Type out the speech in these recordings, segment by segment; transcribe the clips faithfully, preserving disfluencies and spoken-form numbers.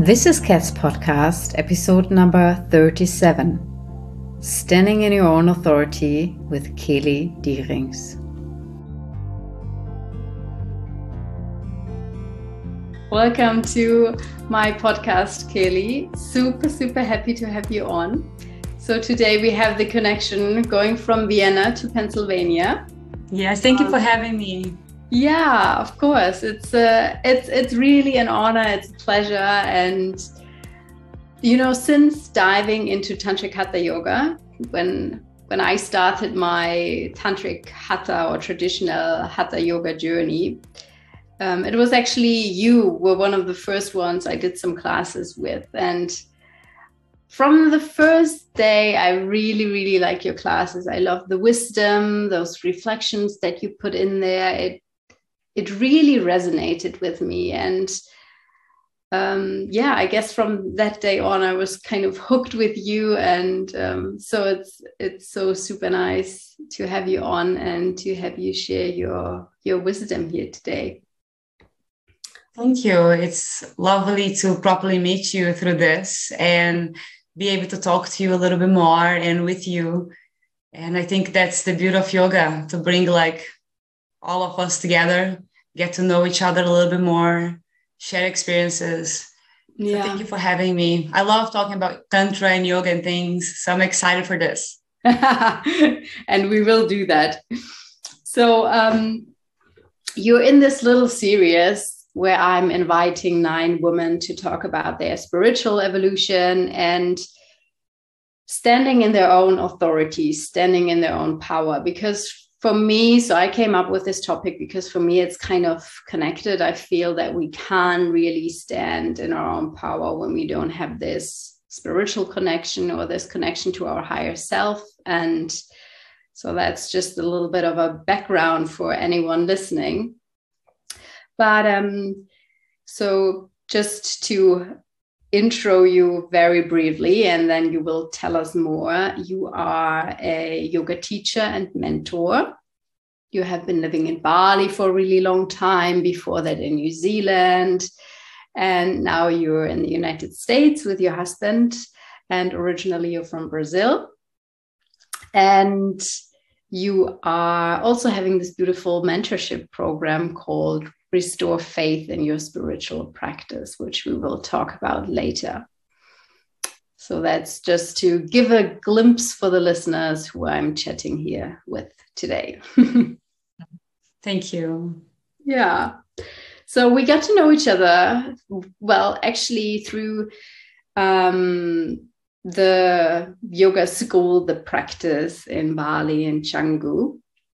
This is Kat's podcast, episode number thirty-seven, Standing in Your Own Authority with Kelly Dierings. Welcome to my podcast, Kelly. Super, super happy to have you on. So today we have the connection going from Vienna to Pennsylvania. Yes, thank you for having me. Yeah, of course. It's uh, it's it's really an honor. It's a pleasure. And, you know, since diving into Tantric Hatha Yoga, when when I started my Tantric Hatha or traditional Hatha Yoga journey, um, it was actually you were one of the first ones I did some classes with. And from the first day, I really, really like your classes. I love the wisdom, those reflections that you put in there. It It really resonated with me. And um, yeah, I guess from that day on, I was kind of hooked with you. And um, so it's it's so super nice to have you on and to have you share your, your wisdom here today. Thank you. It's lovely to properly meet you through this and be able to talk to you a little bit more and with you. And I think that's the beauty of yoga, to bring like all of us together, get to know each other a little bit more, share experiences. Yeah. So thank you for having me. I love talking about Tantra and yoga and things. So I'm excited for this. And we will do that. So um, you're in this little series where I'm inviting nine women to talk about their spiritual evolution and standing in their own authority, standing in their own power. Because for me, so I came up with this topic because for me, it's kind of connected. I feel that we can't really stand in our own power when we don't have this spiritual connection or this connection to our higher self. And so that's just a little bit of a background for anyone listening. But um, so just to intro you very briefly, and then you will tell us more. You are a yoga teacher and mentor. You have been living in Bali for a really long time, before that in New Zealand, and now you're in the United States with your husband, and originally you're from Brazil. And you are also having this beautiful mentorship program called Restore Faith in Your Spiritual Practice, which we will talk about later. So that's just to give a glimpse for the listeners who I'm chatting here with today. Thank you. Yeah. So we got to know each other, well, actually through um, the yoga school, the practice in Bali, in Canggu.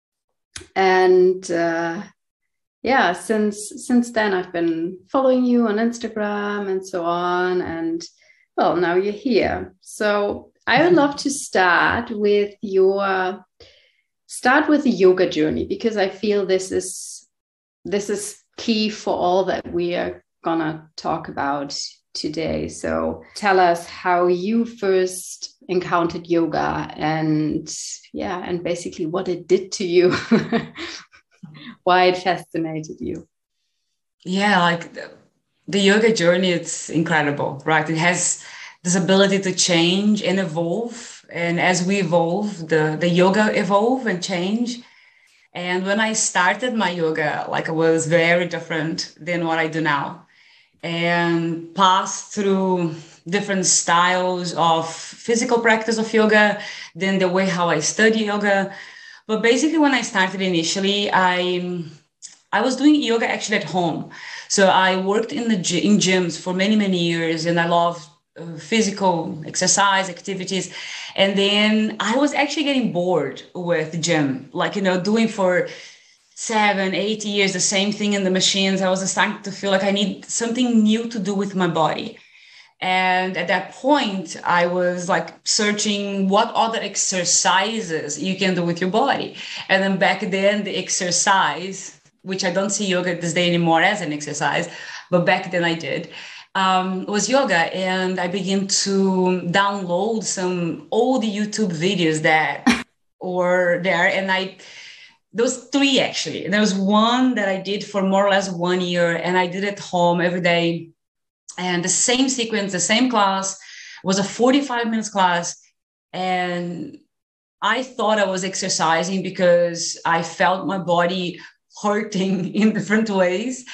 And uh, yeah, since since then I've been following you on Instagram and so on, and well, now you're here. So I would love to start with your start with the yoga journey, because I feel this is this is key for all that we are gonna talk about today. So tell us how you first encountered yoga, and yeah, and basically what it did to you. Why it fascinated you. Yeah, like the, the yoga journey, it's incredible, right? It has this ability to change and evolve. And as we evolve, the, the yoga evolve and change. And when I started my yoga, like it was very different than what I do now. And passed through different styles of physical practice of yoga, then the way how I study yoga. But basically, when I started initially, I I was doing yoga actually at home. So I worked in the in gyms for many, many years, and I loved uh, physical exercise activities. And then I was actually getting bored with the gym, like, you know, doing for seven, eight years the same thing in the machines. I was starting to feel like I need something new to do with my body. And at that point, I was like searching what other exercises you can do with your body. And then back then, the exercise, which I don't see yoga this day anymore as an exercise, but back then I did, um, was yoga. And I began to download some old YouTube videos that were there. And I, those three actually, there was one that I did for more or less one year, and I did at home every day. And the same sequence, the same class was a forty-five minutes class. And I thought I was exercising because I felt my body hurting in different ways.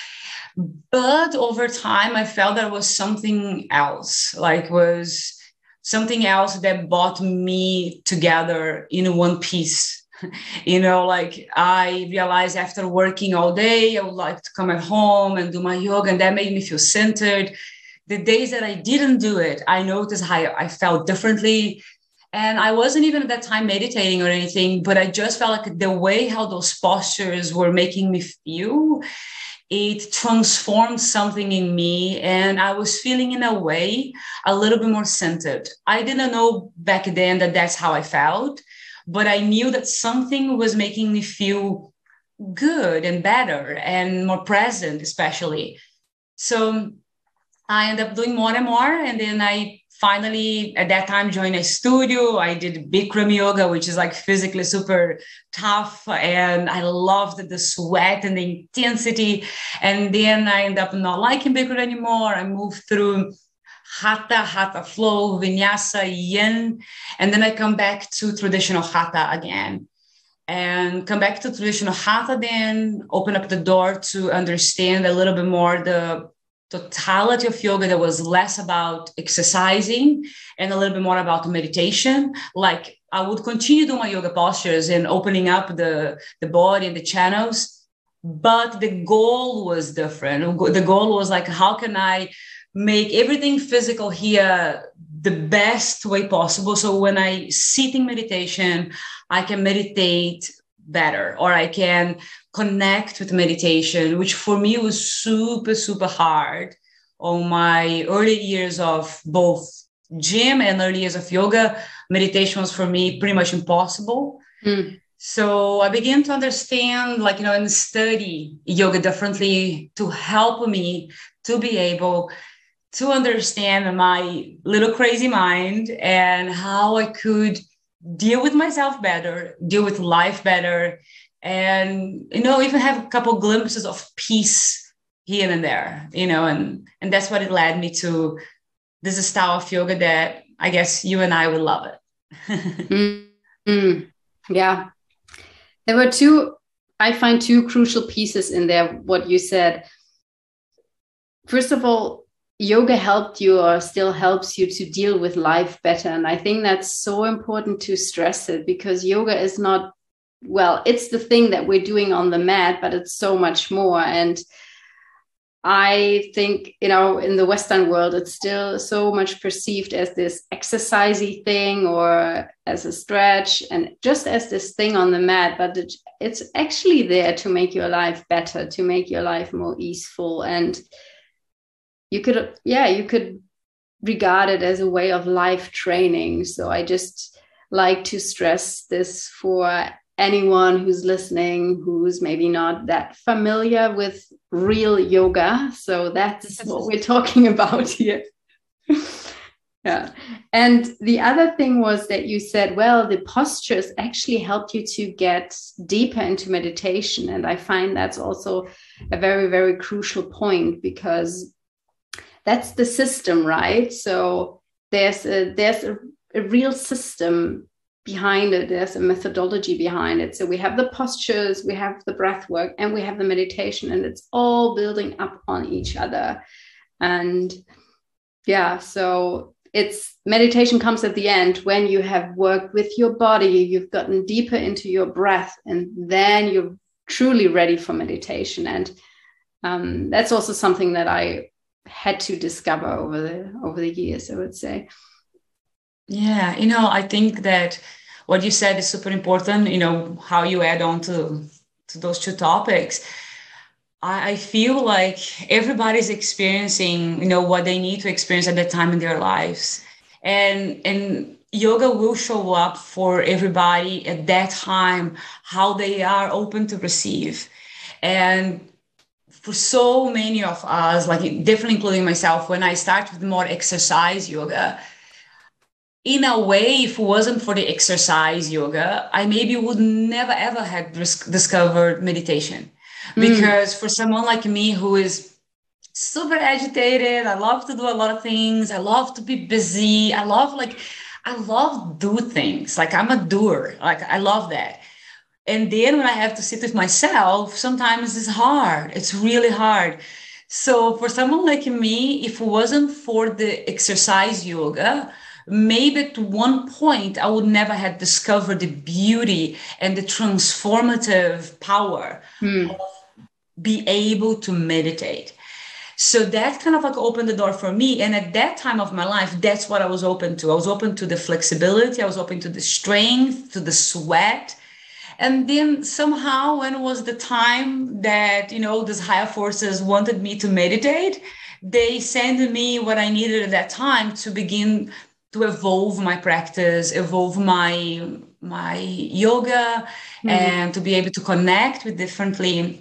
But over time, I felt that it was something else, like was something else that brought me together in one piece. You know, like I realized after working all day, I would like to come at home and do my yoga, and that made me feel centered. The days that I didn't do it, I noticed how I felt differently. And I wasn't even at that time meditating or anything, but I just felt like the way how those postures were making me feel, it transformed something in me. And I was feeling, in a way, a little bit more centered. I didn't know back then that that's how I felt, but I knew that something was making me feel good and better and more present, especially. So I ended up doing more and more. And then I finally, at that time, joined a studio. I did Bikram yoga, which is like physically super tough. And I loved the sweat and the intensity. And then I ended up not liking Bikram anymore. I moved through Hatha, Hatha flow, Vinyasa, Yin. And then I come back to traditional Hatha again. And come back to traditional Hatha, then open up the door to understand a little bit more the totality of yoga that was less about exercising and a little bit more about meditation. Like I would continue doing my yoga postures and opening up the, the body and the channels, but the goal was different. The goal was like, how can I make everything physical here the best way possible? So when I sit in meditation, I can meditate better, or I can connect with meditation, which for me was super, super hard on my early years of both gym and early years of yoga. Meditation was for me pretty much impossible. Mm. So I began to understand, like, you know, and study yoga differently to help me to be able to understand my little crazy mind and how I could deal with myself better, deal with life better, and, you know, even have a couple glimpses of peace here and there, you know, and, and that's what it led me to this style of yoga that I guess you and I would love it. mm-hmm. Yeah. There were two, I find two crucial pieces in there, what you said. First of all, yoga helped you or still helps you to deal with life better. And I think that's so important to stress it, because yoga is not, well, it's the thing that we're doing on the mat, but it's so much more. And I think, you know, in the Western world, it's still so much perceived as this exercisey thing or as a stretch and just as this thing on the mat, but it, it's actually there to make your life better, to make your life more easeful. And you could, yeah, you could regard it as a way of life training. So I just like to stress this for anyone who's listening, who's maybe not that familiar with real yoga. So that's what we're talking about here. Yeah. And the other thing was that you said, well, the postures actually helped you to get deeper into meditation. And I find that's also a very, very crucial point, because that's the system, right? So there's a, there's a, a real system behind it. There's a methodology behind it. So we have the postures, we have the breath work, and we have the meditation, and it's all building up on each other. And yeah, so it's meditation comes at the end when you have worked with your body, you've gotten deeper into your breath, and then you're truly ready for meditation. And um, that's also something that I had to discover over the over the years, I would say. Yeah, you know, I think that what you said is super important, you know, how you add on to, to those two topics. I, I feel like everybody's experiencing, you know, what they need to experience at that time in their lives. And, and yoga will show up for everybody at that time, how they are open to receive. And for so many of us, like definitely including myself, when I started with more exercise yoga, in a way, if it wasn't for the exercise yoga, I maybe would never, ever have dis- discovered meditation. Mm. Because for someone like me who is super agitated. I love to do a lot of things. I love to be busy. I love like, I love do things. Like I'm a doer. Like I love that. And then when I have to sit with myself, sometimes it's hard. It's really hard. So for someone like me, if it wasn't for the exercise yoga, maybe at one point I would never have discovered the beauty and the transformative power Hmm. of be able to meditate. So that kind of like opened the door for me. And at that time of my life, that's what I was open to. I was open to the flexibility. I was open to the strength, to the sweat. And then somehow, when it was the time that, you know, these higher forces wanted me to meditate, they sent me what I needed at that time to begin to evolve my practice, evolve my my yoga, Hmm. and to be able to connect with differently.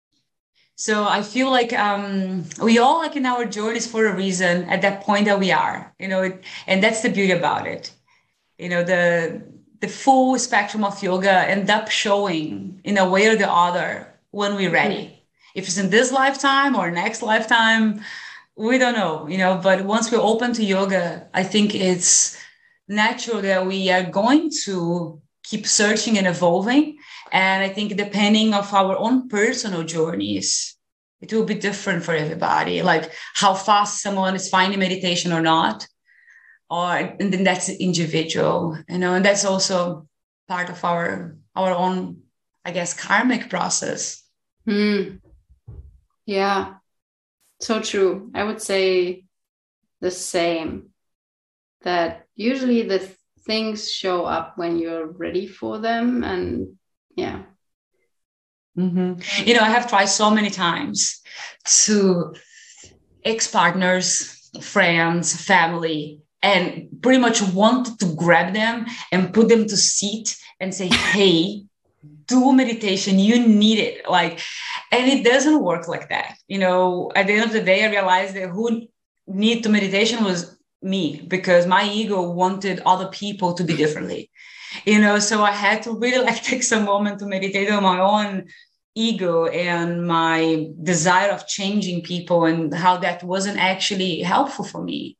So I feel like um, we all like in our journeys for a reason at that point that we are, you know, it, and that's the beauty about it. You know, the the full spectrum of yoga end up showing in a way or the other when we're ready. If it's in this lifetime or next lifetime, we don't know, you know, but once we're open to yoga, I think it's natural that we are going to keep searching and evolving. And I think depending of our own personal journeys, it will be different for everybody, like how fast someone is finding meditation or not, or and then that's individual, you know, and that's also part of our our own, I guess, karmic process. Hmm. Yeah, so true. I would say the same, that usually the th- things show up when you're ready for them. And yeah. Mm-hmm. You know, I have tried so many times to ex-partners, friends, family, and pretty much wanted to grab them and put them to seat and say, hey, do meditation, you need it. Like, and it doesn't work like that. You know, at the end of the day, I realized that who need to meditation was me, because my ego wanted other people to be differently. You know, so I had to really like take some moment to meditate on my own ego and my desire of changing people, and how that wasn't actually helpful for me.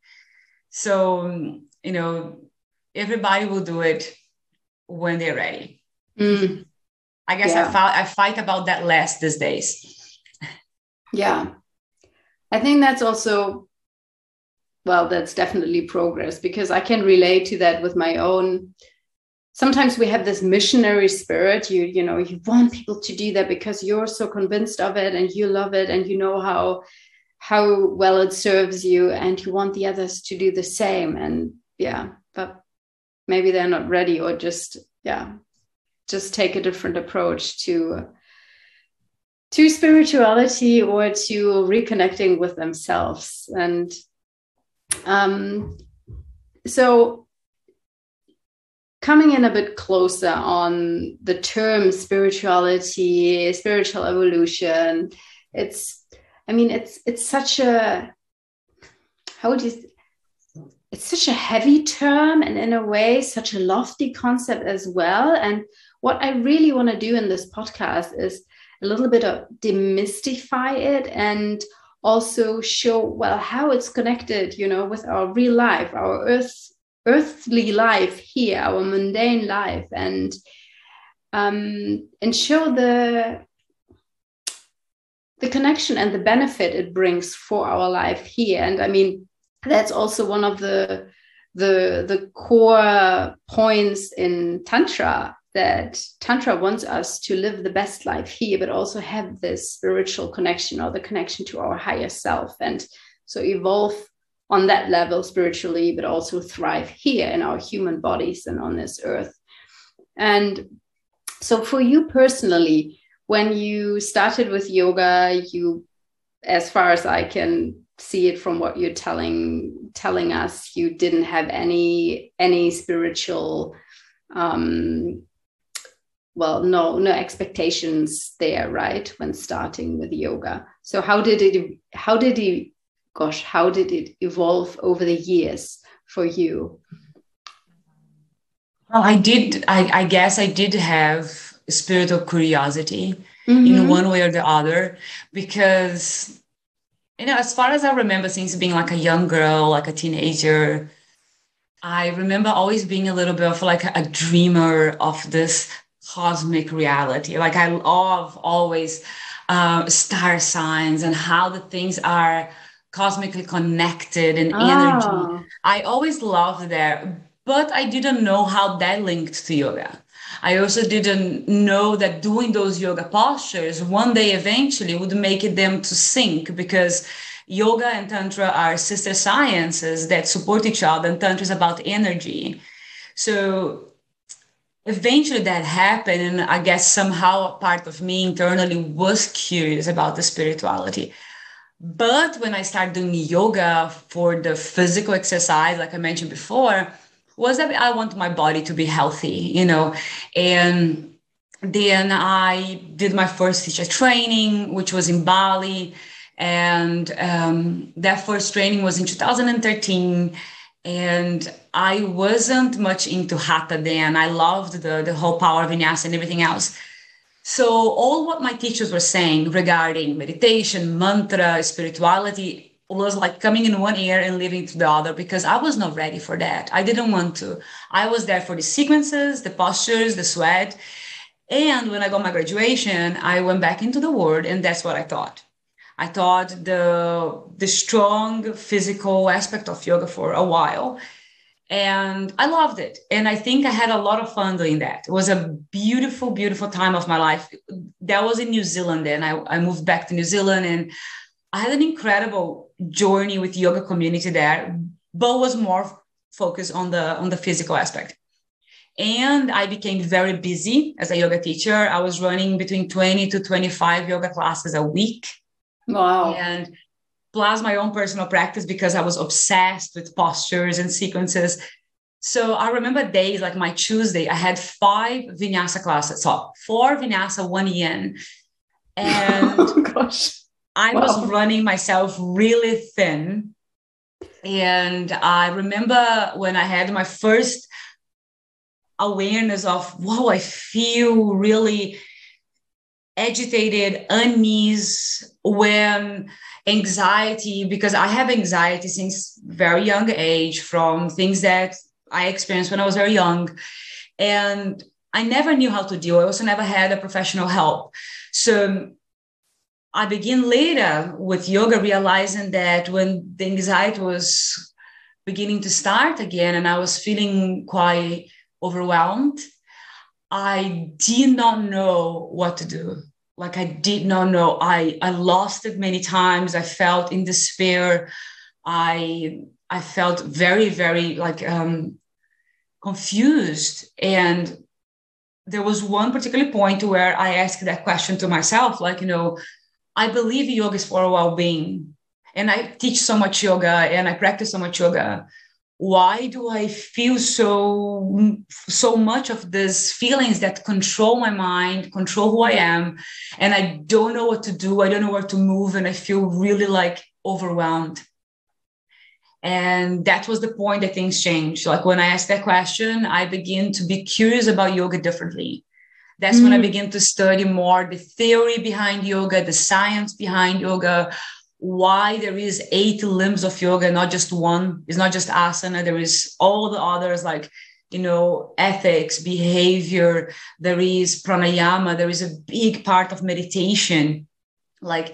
So, you know, everybody will do it when they're ready. Mm, I guess I, yeah. fought, I fight about that less these days. Yeah. I think that's also, well, that's definitely progress, because I can relate to that with my own. Sometimes we have this missionary spirit. You, you know, you want people to do that because you're so convinced of it and you love it and you know how, how well it serves you, and you want the others to do the same. And yeah, but maybe they're not ready, or just, yeah, just take a different approach to to spirituality, or to reconnecting with themselves. And um, so coming in a bit closer on the term spirituality, spiritual evolution, it's, I mean, it's it's such a, how would you, it's such a heavy term, and in a way such a lofty concept as well. And what I really want to do in this podcast is a little bit of demystify it, and also show, well, how it's connected, you know, with our real life, our earth earthly life here, our mundane life, and um and show the the connection and the benefit it brings for our life here. And I mean, that's also one of the the the core points in Tantra, that Tantra wants us to live the best life here, but also have this spiritual connection, or the connection to our higher self, and so evolve on that level spiritually, but also thrive here in our human bodies and on this earth. And so for you personally, when you started with yoga, you, as far as I can see it from what you're telling telling us, you didn't have any any spiritual um well, no no expectations there, right, when starting with yoga. So how did it how did it gosh how did it evolve over the years for you? Well, I did, I, I guess I did have a spirit of curiosity in Mm-hmm. one way or the other, because You know, as far as I remember, since being like a young girl, like a teenager, I remember always being a little bit of like a dreamer of this cosmic reality. Like I love always uh, star signs and how the things are cosmically connected and energy. Ah, I always loved that, but I didn't know how that linked to yoga. I also didn't know that doing those yoga postures one day eventually would make them to sync, because yoga and tantra are sister sciences that support each other, and tantra is about energy. So eventually that happened, and I guess somehow a part of me internally was curious about the spirituality. But when I started doing yoga for the physical exercise, like I mentioned before, was that I want my body to be healthy, you know. And then I did my first teacher training, which was in Bali. And um, that first training was in two thousand thirteen. And I wasn't much into hatha then. I loved the, the whole power of vinyasa and everything else. So all what my teachers were saying regarding meditation, mantra, spirituality was like coming in one ear and leaving to the other, because I was not ready for that. I didn't want to. I was there for the sequences, the postures, the sweat. And when I got my graduation, I went back into the world, and that's what I thought. I thought the the strong physical aspect of yoga for a while, and I loved it. And I think I had a lot of fun doing that. It was a beautiful, beautiful time of my life. That was in New Zealand, and I, I moved back to New Zealand, and I had an incredible journey with yoga community there, but was more focused on the on the physical aspect. And I became very busy as a yoga teacher. I was running between twenty to twenty-five yoga classes a week. wow. And plus my own personal practice, because I was obsessed with postures and sequences. So I remember days like my Tuesday, I had five vinyasa classes, so four vinyasa, one yin. And Oh gosh. I Wow. was running myself really thin. And I remember when I had my first awareness of, wow, I feel really agitated, unease, when anxiety, because I have anxiety since very young age from things that I experienced when I was very young. And I never knew how to deal. I also never had a professional help. So I began later with yoga, realizing that when the anxiety was beginning to start again, and I was feeling quite overwhelmed, I did not know what to do. Like I did not know. I, I lost it many times. I felt in despair. I I felt very, very like um, confused. And there was one particular point where I asked that question to myself, like, you know, I believe yoga is for well-being. And I teach so much yoga and I practice so much yoga. Why do I feel so so much of these feelings that control my mind, control who I am, and I don't know what to do, I don't know where to move, and I feel really like overwhelmed? And that was the point that things changed. Like when I asked that question, I began to be curious about yoga differently. That's mm. when I began to study more the theory behind yoga, the science behind yoga, why there is eight limbs of yoga, not just one. It's not just asana. There is all the others, like, you know, ethics, behavior. There is pranayama. There is a big part of meditation. Like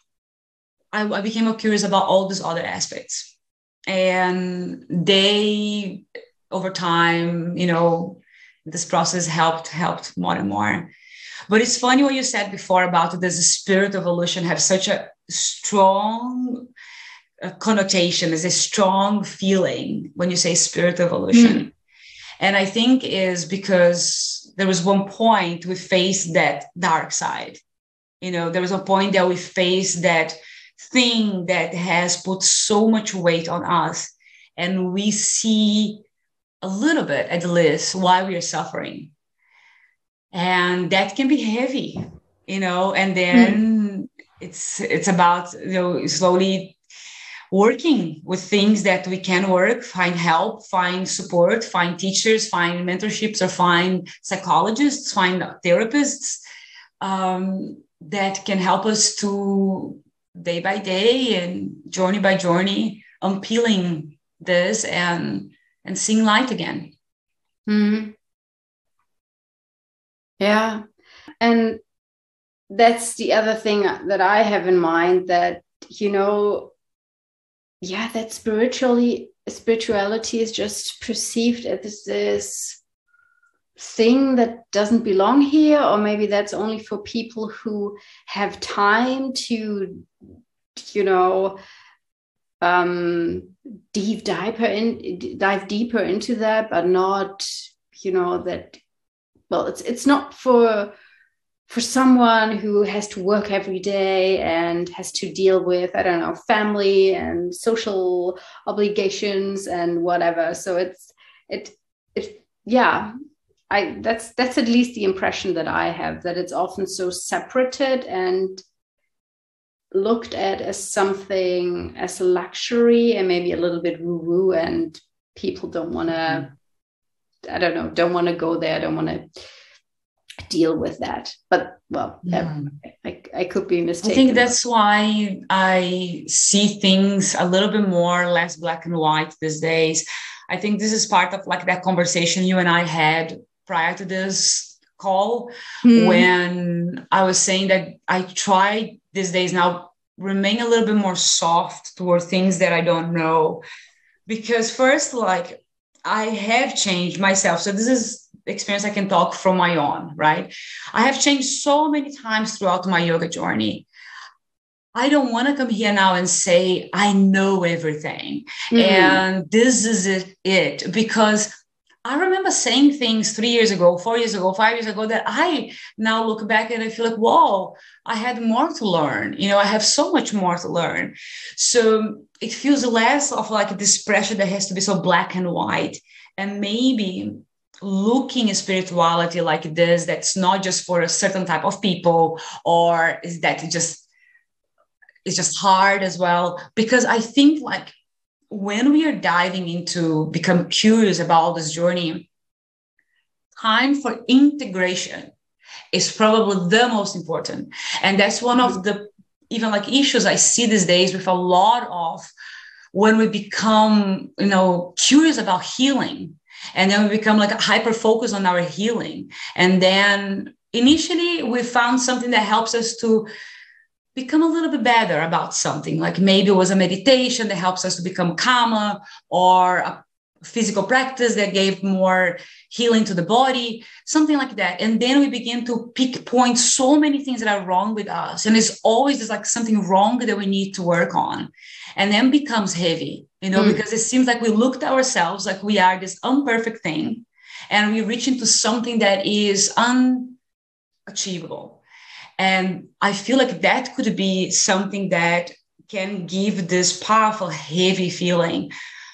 I, I became curious about all these other aspects. And they, over time, you know, this process helped, helped more and more. But it's funny what you said before about this spirit evolution have such a strong uh, connotation, as a strong feeling when you say spirit evolution. Mm. And I think is because there was one point we faced that dark side. You know, there was a point that we faced that thing that has put so much weight on us. And we see a little bit, at least, why we are suffering. And that can be heavy, you know, and then mm. it's it's about, you know, slowly working with things that we can work, find help, find support, find teachers, find mentorships, or find psychologists, find therapists um, that can help us to day by day and journey by journey, unpeeling this and and seeing light again. Mm-hmm. Yeah. And that's the other thing that I have in mind, that, you know, yeah, that spiritually spirituality is just perceived as this thing that doesn't belong here, or maybe that's only for people who have time to, you know, um, dive deeper in, dive deeper into that, but not, you know, that, well, it's it's not for for someone who has to work every day and has to deal with, I don't know, family and social obligations and whatever. So it's, it, it, yeah, I, that's, that's at least the impression that I have, that it's often so separated and looked at as something, as a luxury, and maybe a little bit woo woo, and people don't want to, mm-hmm. I don't know, don't want to go there, don't want to deal with that. But well, yeah. I, I could be mistaken. I think that's why I see things a little bit more less black and white these days. I think this is part of like that conversation you and I had prior to this call, mm. when I was saying that I try these days now remain a little bit more soft toward things that I don't know, because first, like, I have changed myself. So this is experience I can talk from my own, right? I have changed so many times throughout my yoga journey. I don't want to come here now and say I know everything, mm-hmm. and this is it, it, because I remember saying things three years ago, four years ago, five years ago that I now look back and I feel like, whoa, I had more to learn. You know, I have so much more to learn. So it feels less of like this pressure that has to be so black and white, and maybe looking at spirituality like this, that's not just for a certain type of people, or is that it just it's just hard as well. Because I think like when we are diving into become curious about this journey, time for integration is probably the most important. And that's one of the even like issues I see these days with a lot of when we become, you know, curious about healing. And then we become like hyper focused on our healing. And then initially we found something that helps us to become a little bit better about something. Like maybe it was a meditation that helps us to become calmer, or a physical practice that gave more healing to the body, something like that. And then we begin to pick points, so many things that are wrong with us. And it's always just like something wrong that we need to work on. And then becomes heavy, you know, mm. because it seems like we looked at ourselves like we are this imperfect thing, and we reach into something that is unachievable. And I feel like that could be something that can give this powerful, heavy feeling.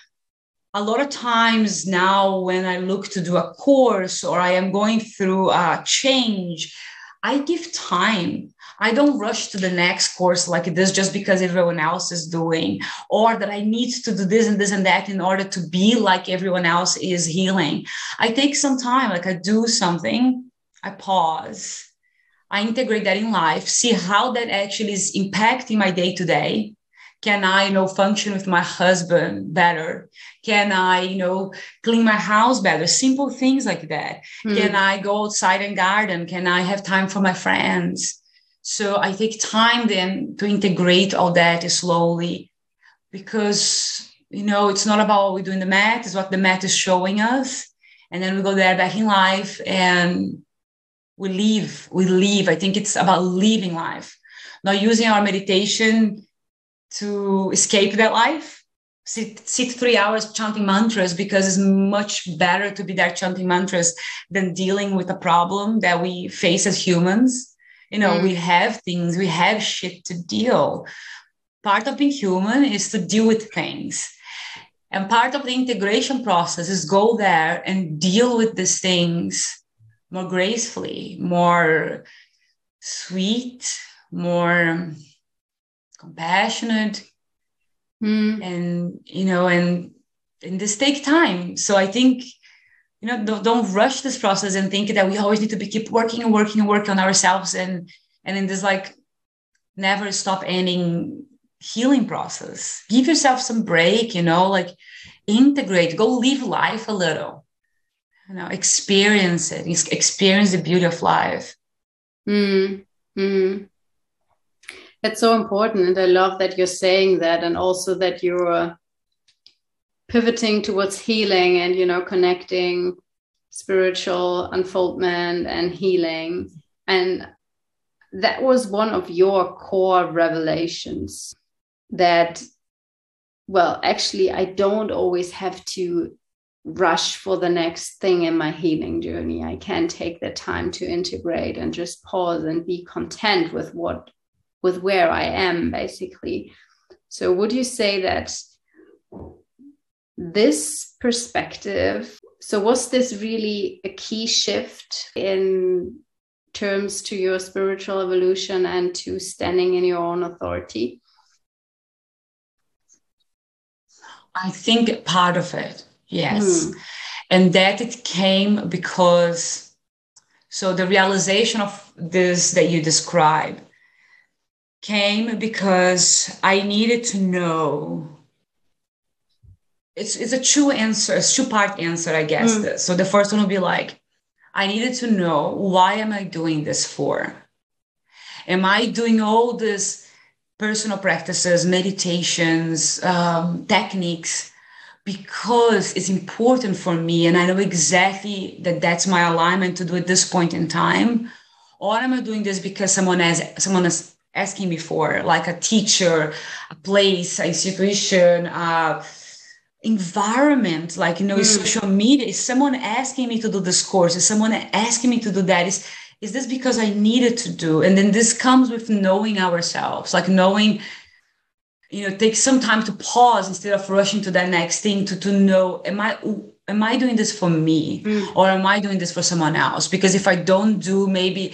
A lot of times now when I look to do a course or I am going through a change, I give time. I don't rush to the next course like this just because everyone else is doing, or that I need to do this and this and that in order to be like everyone else is healing. I take some time, like I do something, I pause, I integrate that in life, see how that actually is impacting my day to day. Can I, you know, function with my husband better? Can I, you know, clean my house better? Simple things like that. Mm. Can I go outside and garden? Can I have time for my friends? So I take time then to integrate all that slowly, because, you know, it's not about what we do in the mat, it's what the mat is showing us. And then we go there back in life and we live, we live. I think it's about living life, not using our meditation to escape that life, sit, sit three hours chanting mantras, because it's much better to be there chanting mantras than dealing with a problem that we face as humans. You know, mm. we have things, we have shit to deal. Part of being human is to deal with things. And part of the integration process is go there and deal with these things more gracefully, more sweet, more compassionate, mm. and, you know, and, and this take time. So I think, you know, don't, don't rush this process and think that we always need to be keep working and working and working on ourselves. And, and in this like never stop ending healing process. Give yourself some break, you know, like integrate, go live life a little, you know, experience it, experience the beauty of life. Mm. Mm. That's so important. And I love that you're saying that, and also that you're pivoting towards healing and, you know, connecting spiritual unfoldment and healing. And that was one of your core revelations, that, well, actually, I don't always have to rush for the next thing in my healing journey. I can take the time to integrate and just pause and be content with what, with where I am, basically. So would you say that this perspective, so was this really a key shift in terms to your spiritual evolution and to standing in your own authority? I think part of it, yes. Mm. And that it came because, so the realization of this that you described came because I needed to know. It's, it's a two answer, a two-part answer, I guess. Mm. So the first one will be like, I needed to know, why am I doing this for? Am I doing all this personal practices, meditations, um, techniques, because it's important for me and I know exactly that that's my alignment to do at this point in time? Or am I doing this because someone has someone is asking me for, like a teacher, a place, an institution, uh, environment, like, you know, mm. social media? Is someone asking me to do this course? Is someone asking me to do that? Is Is this because I needed to do? And then this comes with knowing ourselves, like knowing, you know, take some time to pause instead of rushing to that next thing, to, to know, am I, am I doing this for me? Mm. Or am I doing this for someone else? Because if I don't do, maybe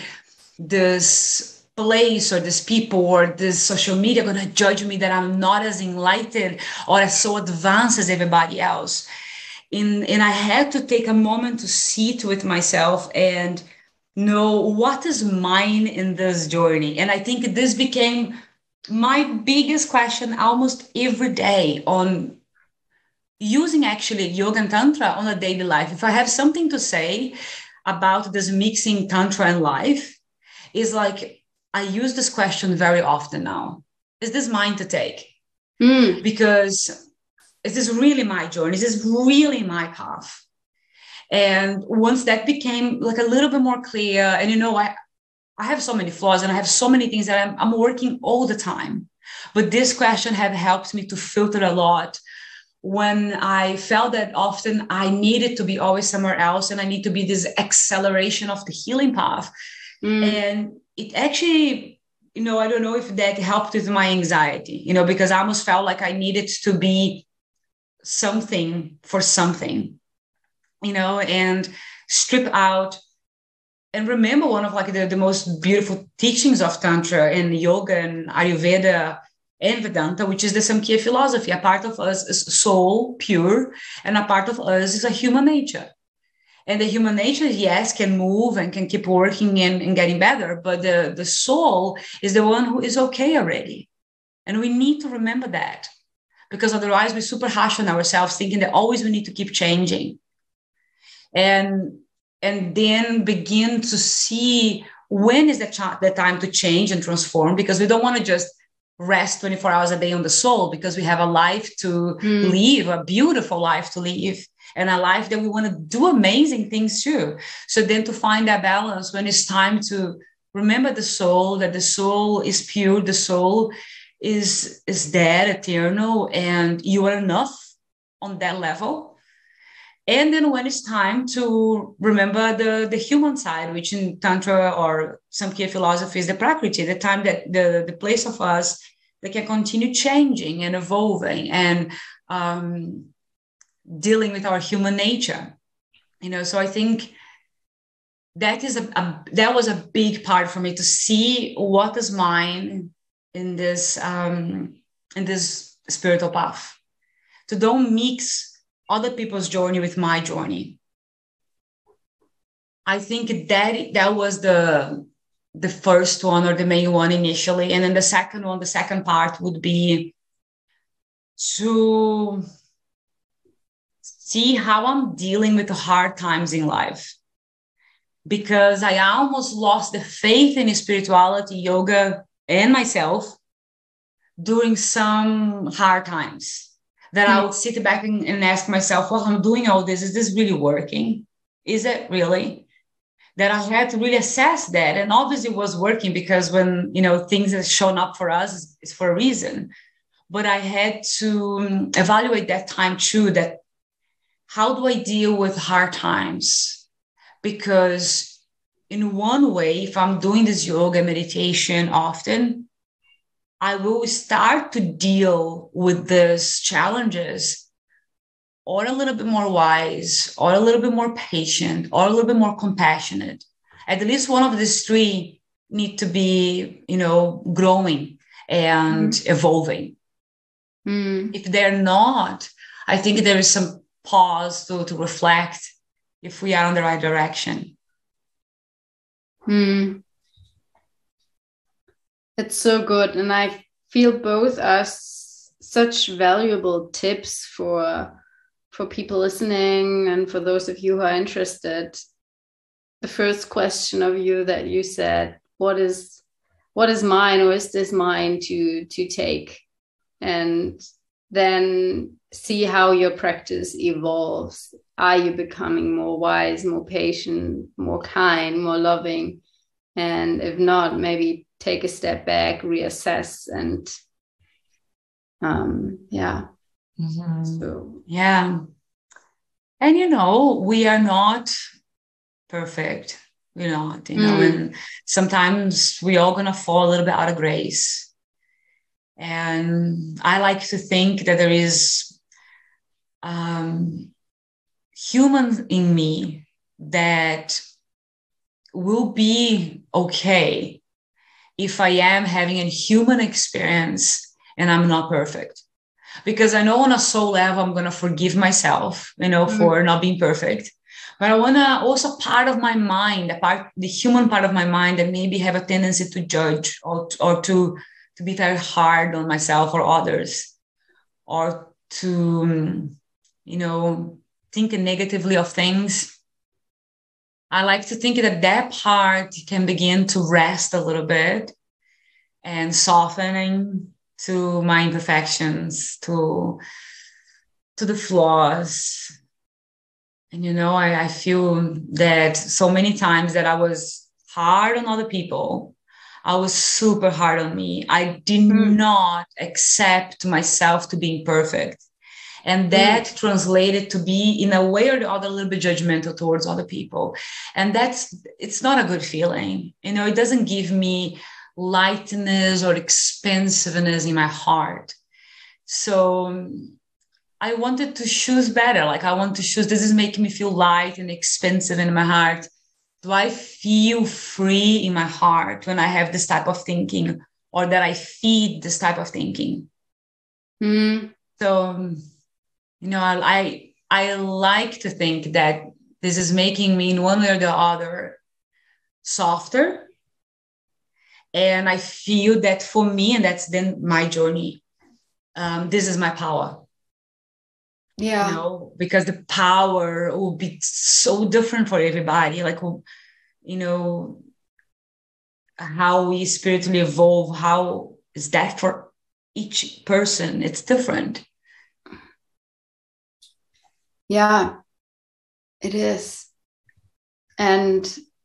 this place or this people or this social media are going to judge me that I'm not as enlightened or as so advanced as everybody else. And, and I had to take a moment to sit with myself and know what is mine in this journey. And I think this became my biggest question almost every day on using actually yoga and tantra on a daily life. If I have something to say about this mixing tantra and life, is like, I use this question very often now. Is this mine to take? Mm. Because is this really my journey? Is this really my path? And once that became like a little bit more clear, and, you know, I, I have so many flaws and I have so many things that I'm, I'm working all the time. But this question have helped me to filter a lot when I felt that often I needed to be always somewhere else and I need to be this acceleration of the healing path. Mm. And it actually, you know, I don't know if that helped with my anxiety, you know, because I almost felt like I needed to be something for something, you know, and strip out and remember one of like the, the most beautiful teachings of Tantra and yoga and Ayurveda and Vedanta, which is the Samkhya philosophy. A part of us is soul, pure, and a part of us is a human nature. And the human nature, yes, can move and can keep working and, and getting better, but the, the soul is the one who is okay already. And we need to remember that, because otherwise we're super harsh on ourselves, thinking that always we need to keep changing. And, and then begin to see when is the, ch- the time to change and transform, because we don't want to just rest twenty-four hours a day on the soul, because we have a life to mm. live, a beautiful life to live, and a life that we want to do amazing things too. So then to find that balance when it's time to remember the soul, that the soul is pure, the soul is, is there, eternal, and you are enough on that level. And then when it's time to remember the, the human side, which in Tantra or Samkhya philosophy is the Prakriti, the time that the, the place of us that can continue changing and evolving and um, dealing with our human nature. You know, so I think that is a, a that was a big part for me, to see what is mine in this um, in this spiritual path, to don't mix other people's journey with my journey. I think that that was the the first one or the main one initially. And then the second one, the second part would be to see how I'm dealing with the hard times in life. Because I almost lost the faith in spirituality, yoga, and myself during some hard times. That I would sit back and, and ask myself, well, I'm doing all this. Is this really working? Is it really? That I had to really assess that. And obviously it was working, because when, you know, things have shown up for us, it's for a reason. But I had to evaluate that time too, that how do I deal with hard times? Because in one way, if I'm doing this yoga meditation often, I will start to deal with these challenges or a little bit more wise, or a little bit more patient, or a little bit more compassionate. At least one of these three need to be, you know, growing and mm. evolving. Mm. If they're not, I think there is some pause to, to reflect if we are on the right direction. Mm. It's so good. And I feel both are s- such valuable tips for, for people listening and for those of you who are interested. The first question of you that you said, what is, what is mine, or is this mine to, to take? And then see how your practice evolves. Are you becoming more wise, more patient, more kind, more loving? And if not, maybe take a step back, reassess, and um, yeah. Mm-hmm. So yeah. And you know, we are not perfect. You know, you know, mm. and sometimes we all gonna fall a little bit out of grace. And I like to think that there is um, human in me that will be okay if I am having a human experience and I'm not perfect. Because I know on a soul level, I'm going to forgive myself, you know, mm. for not being perfect. But I want to also part of my mind, a part, the human part of my mind that maybe have a tendency to judge or, or to, to be very hard on myself or others, or to, you know, think negatively of things. I like to think that that part can begin to rest a little bit and softening to my imperfections, to, to the flaws. And, you know, I, I feel that so many times that I was hard on other people, I was super hard on me. I did mm. not accept myself to being perfect. And that mm. translated to be, in a way or the other, a little bit judgmental towards other people. And that's, it's not a good feeling. You know, it doesn't give me lightness or expansiveness in my heart. So I wanted to choose better. Like I want to choose, this is making me feel light and expansive in my heart. Do I feel free in my heart when I have this type of thinking, or that I feed this type of thinking? Mm. So, you know, I, I like to think that this is making me in one way or the other softer. And I feel that for me, and that's then my journey, um, this is my power. Yeah. You know, because the power will be so different for everybody. Like, you know, how we spiritually evolve, how is that for each person? It's different. Yeah, it is. And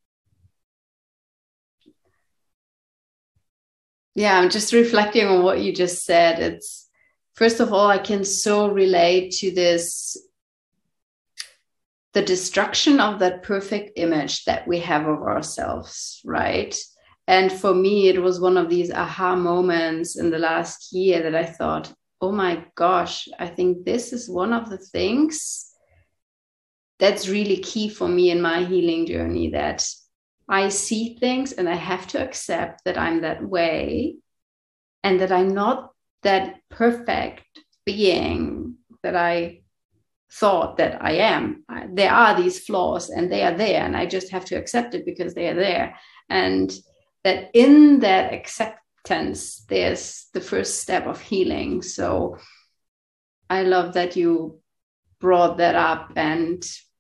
yeah, I'm just reflecting on what you just said. It's, first of all, I can so relate to this, the destruction of that perfect image that we have of ourselves, right? And for me, it was one of these aha moments in the last year that I thought, oh my gosh, I think this is one of the things that's really key for me in my healing journey, that I see things and I have to accept that I'm that way and that I'm not that perfect being that I thought that I am. There are these flaws and they are there, and I just have to accept it because they are there. And that in that acceptance, there's the first step of healing. So I love that you brought that up, and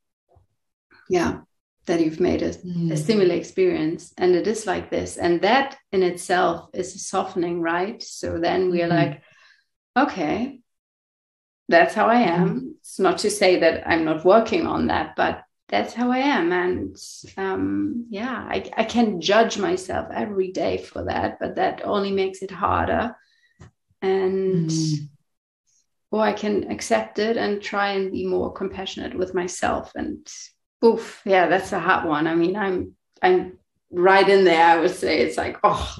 yeah, that you've made a, mm. a similar experience, and it is like this, and that in itself is a softening, right? So then we're mm. like, okay, that's how I am. Mm. It's not to say that I'm not working on that, but that's how I am. And um, yeah, I, I can judge myself every day for that, but that only makes it harder. And mm. or I can accept it and try and be more compassionate with myself. And oof, yeah, that's a hard one. I mean, I'm I'm right in there. I would say it's like, oh.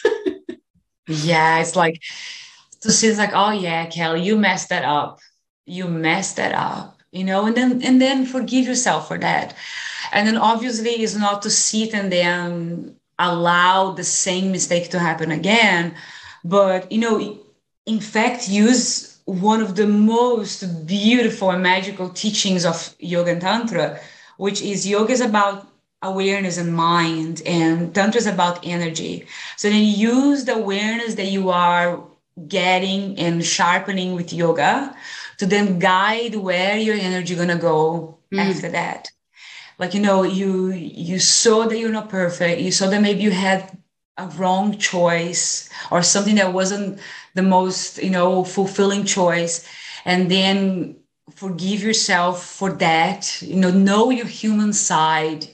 Yeah, it's like to see it's like, oh yeah, Kelly, you messed that up. You messed that up, you know, and then and then forgive yourself for that. And then obviously it's not to sit and then allow the same mistake to happen again, but you know, in fact, use one of the most beautiful and magical teachings of yoga and tantra, which is yoga is about awareness and mind, and tantra is about energy. So then use the awareness that you are getting and sharpening with yoga to then guide where your energy gonna go mm. after that. Like, you know, you you saw that you're not perfect. You saw that maybe you had a wrong choice or something that wasn't the most, you know, fulfilling choice. And then forgive yourself for that, you know, know your human side.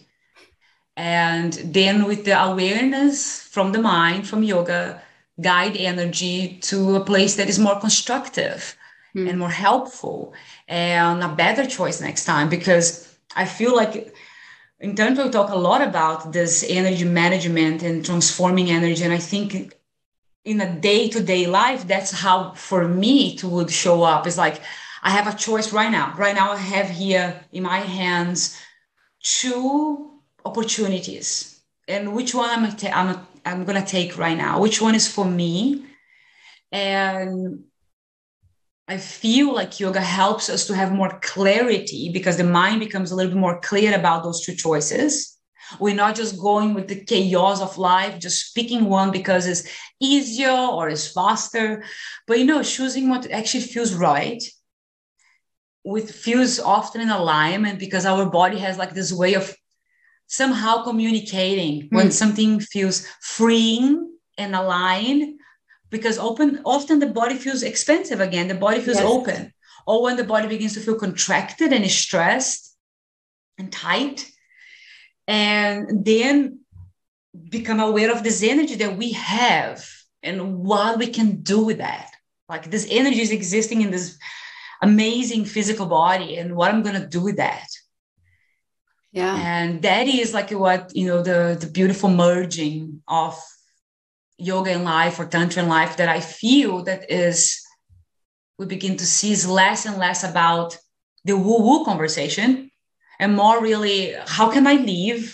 And then with the awareness from the mind, from yoga, guide energy to a place that is more constructive mm. and more helpful and a better choice next time. Because I feel like in Tantra, we talk a lot about this energy management and transforming energy. And I think in a day-to-day life, that's how, for me, it would show up. It's like, I have a choice right now. Right now, I have here in my hands two opportunities. And which one am I ta- I'm, I'm going to take right now? Which one is for me? And I feel like yoga helps us to have more clarity because the mind becomes a little bit more clear about those two choices. We're not just going with the chaos of life, just picking one because it's easier or it's faster, but, you know, choosing what actually feels right, with feels often in alignment, because our body has like this way of somehow communicating mm. when something feels freeing and aligned. Because open, often the body feels expansive again. The body feels yes. open. Or when the body begins to feel contracted and is stressed and tight. And then become aware of this energy that we have and what we can do with that. Like this energy is existing in this amazing physical body, and what I'm going to do with that. Yeah. And that is like what, you know, the, the beautiful merging of yoga in life or tantra in life that I feel that is, we begin to see is less and less about the woo-woo conversation and more really, how can I live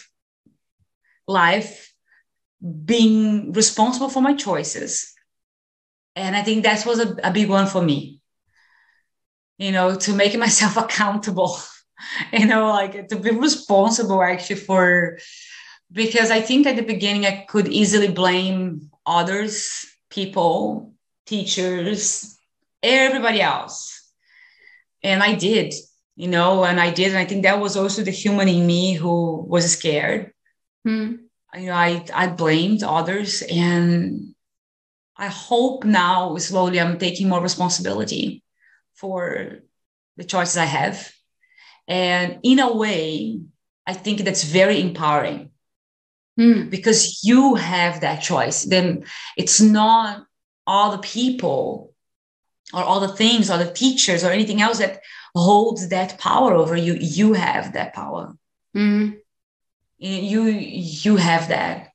life being responsible for my choices? And I think that was a, a big one for me, you know, to make myself accountable, you know, like to be responsible actually for, because I think at the beginning I could easily blame others, people, teachers, everybody else. And I did, you know, and I did. And I think that was also the human in me who was scared. Mm. You know, I, I blamed others, and I hope now slowly I'm taking more responsibility for the choices I have. And in a way, I think that's very empowering. Mm. Because you have that choice. Then it's not all the people or all the things or the teachers or anything else that holds that power over you. You have that power. Mm. You, you have that.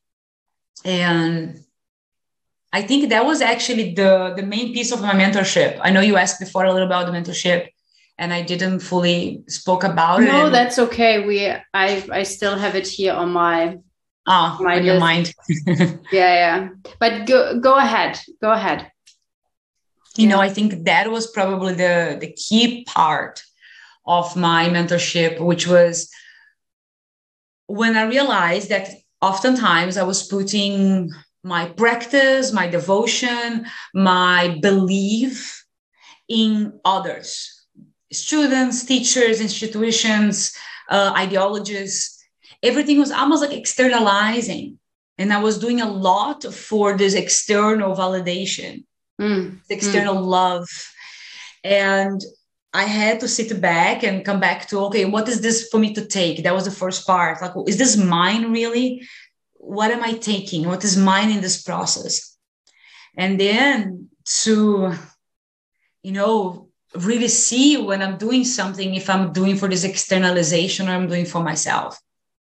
And I think that was actually the, the main piece of my mentorship. I know you asked before a little about the mentorship, and I didn't fully spoke about no, it. No, that's okay. We I I still have it here on my Ah, my on your mind. yeah, yeah. But go go ahead. Go ahead. You yeah. know, I think that was probably the, the key part of my mentorship, which was when I realized that oftentimes I was putting my practice, my devotion, my belief in others, students, teachers, institutions, uh, ideologies. Everything was almost like externalizing. And I was doing a lot for this external validation, mm. external mm. love. And I had to sit back and come back to, okay, what is this for me to take? That was the first part. Like, is this mine really? What am I taking? What is mine in this process? And then to, you know, really see when I'm doing something, if I'm doing for this externalization or I'm doing for myself.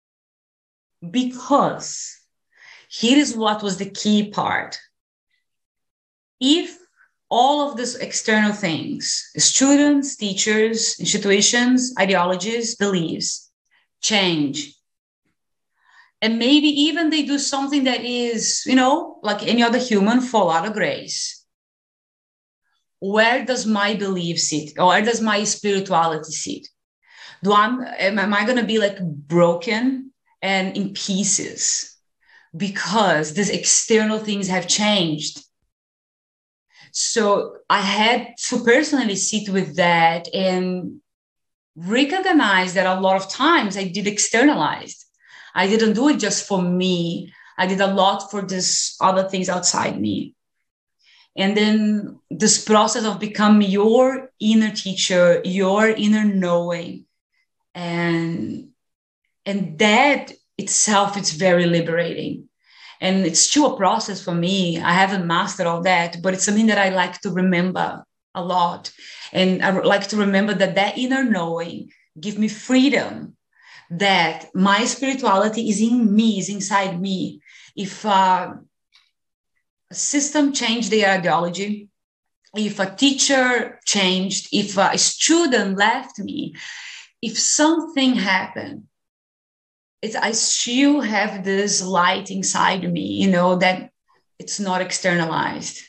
Because here is what was the key part. If all of these external things, students, teachers, institutions, ideologies, beliefs, change, and maybe even they do something that is, you know, like any other human, fall out of grace. Where does my belief sit? Or where does my spirituality sit? Do I'm, am, am I going to be like broken and in pieces because these external things have changed? So I had to personally sit with that and recognize that a lot of times I did externalize. I didn't do it just for me. I did a lot for this other things outside me. And then this process of becoming your inner teacher, your inner knowing. And, and that itself, it's very liberating. And it's still a process for me. I haven't mastered all that, but it's something that I like to remember a lot. And I like to remember that that inner knowing gives me freedom, that my spirituality is in me, is inside me. If uh, a system changed their ideology, if a teacher changed, if a student left me, if something happened, it's, I still have this light inside me, you know, that it's not externalized.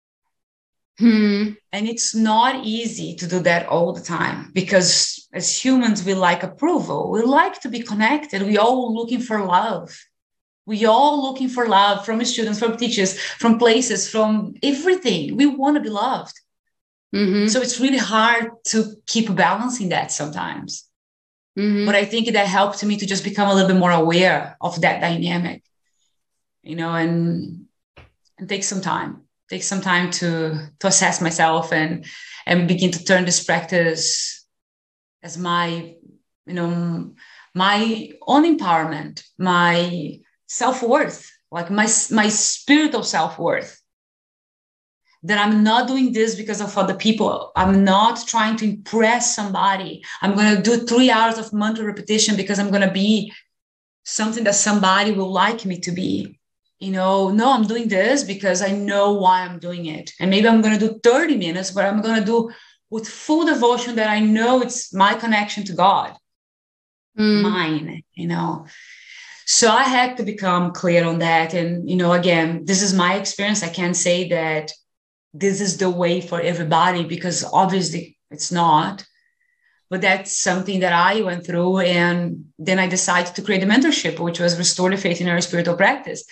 Hmm. And it's not easy to do that all the time because as humans, we like approval. We like to be connected. We all looking for love. We all looking for love from students, from teachers, from places, from everything. We want to be loved. Mm-hmm. So it's really hard to keep balancing that sometimes. Mm-hmm. But I think that helped me to just become a little bit more aware of that dynamic, you know, and, and take some time. Take some time to, to assess myself and, and begin to turn this practice as my, you know, my own empowerment, my self-worth, like my, my spiritual self-worth. That I'm not doing this because of other people. I'm not trying to impress somebody. I'm going to do three hours of mantra repetition because I'm going to be something that somebody will like me to be. You know, no, I'm doing this because I know why I'm doing it. And maybe I'm going to do thirty minutes, but I'm going to do with full devotion that I know it's my connection to God, mm. mine, you know. So I had to become clear on that. And, you know, again, this is my experience. I can't say that this is the way for everybody because obviously it's not. But that's something that I went through. And then I decided to create a mentorship, which was Restore the Faith in Our Spiritual Practice.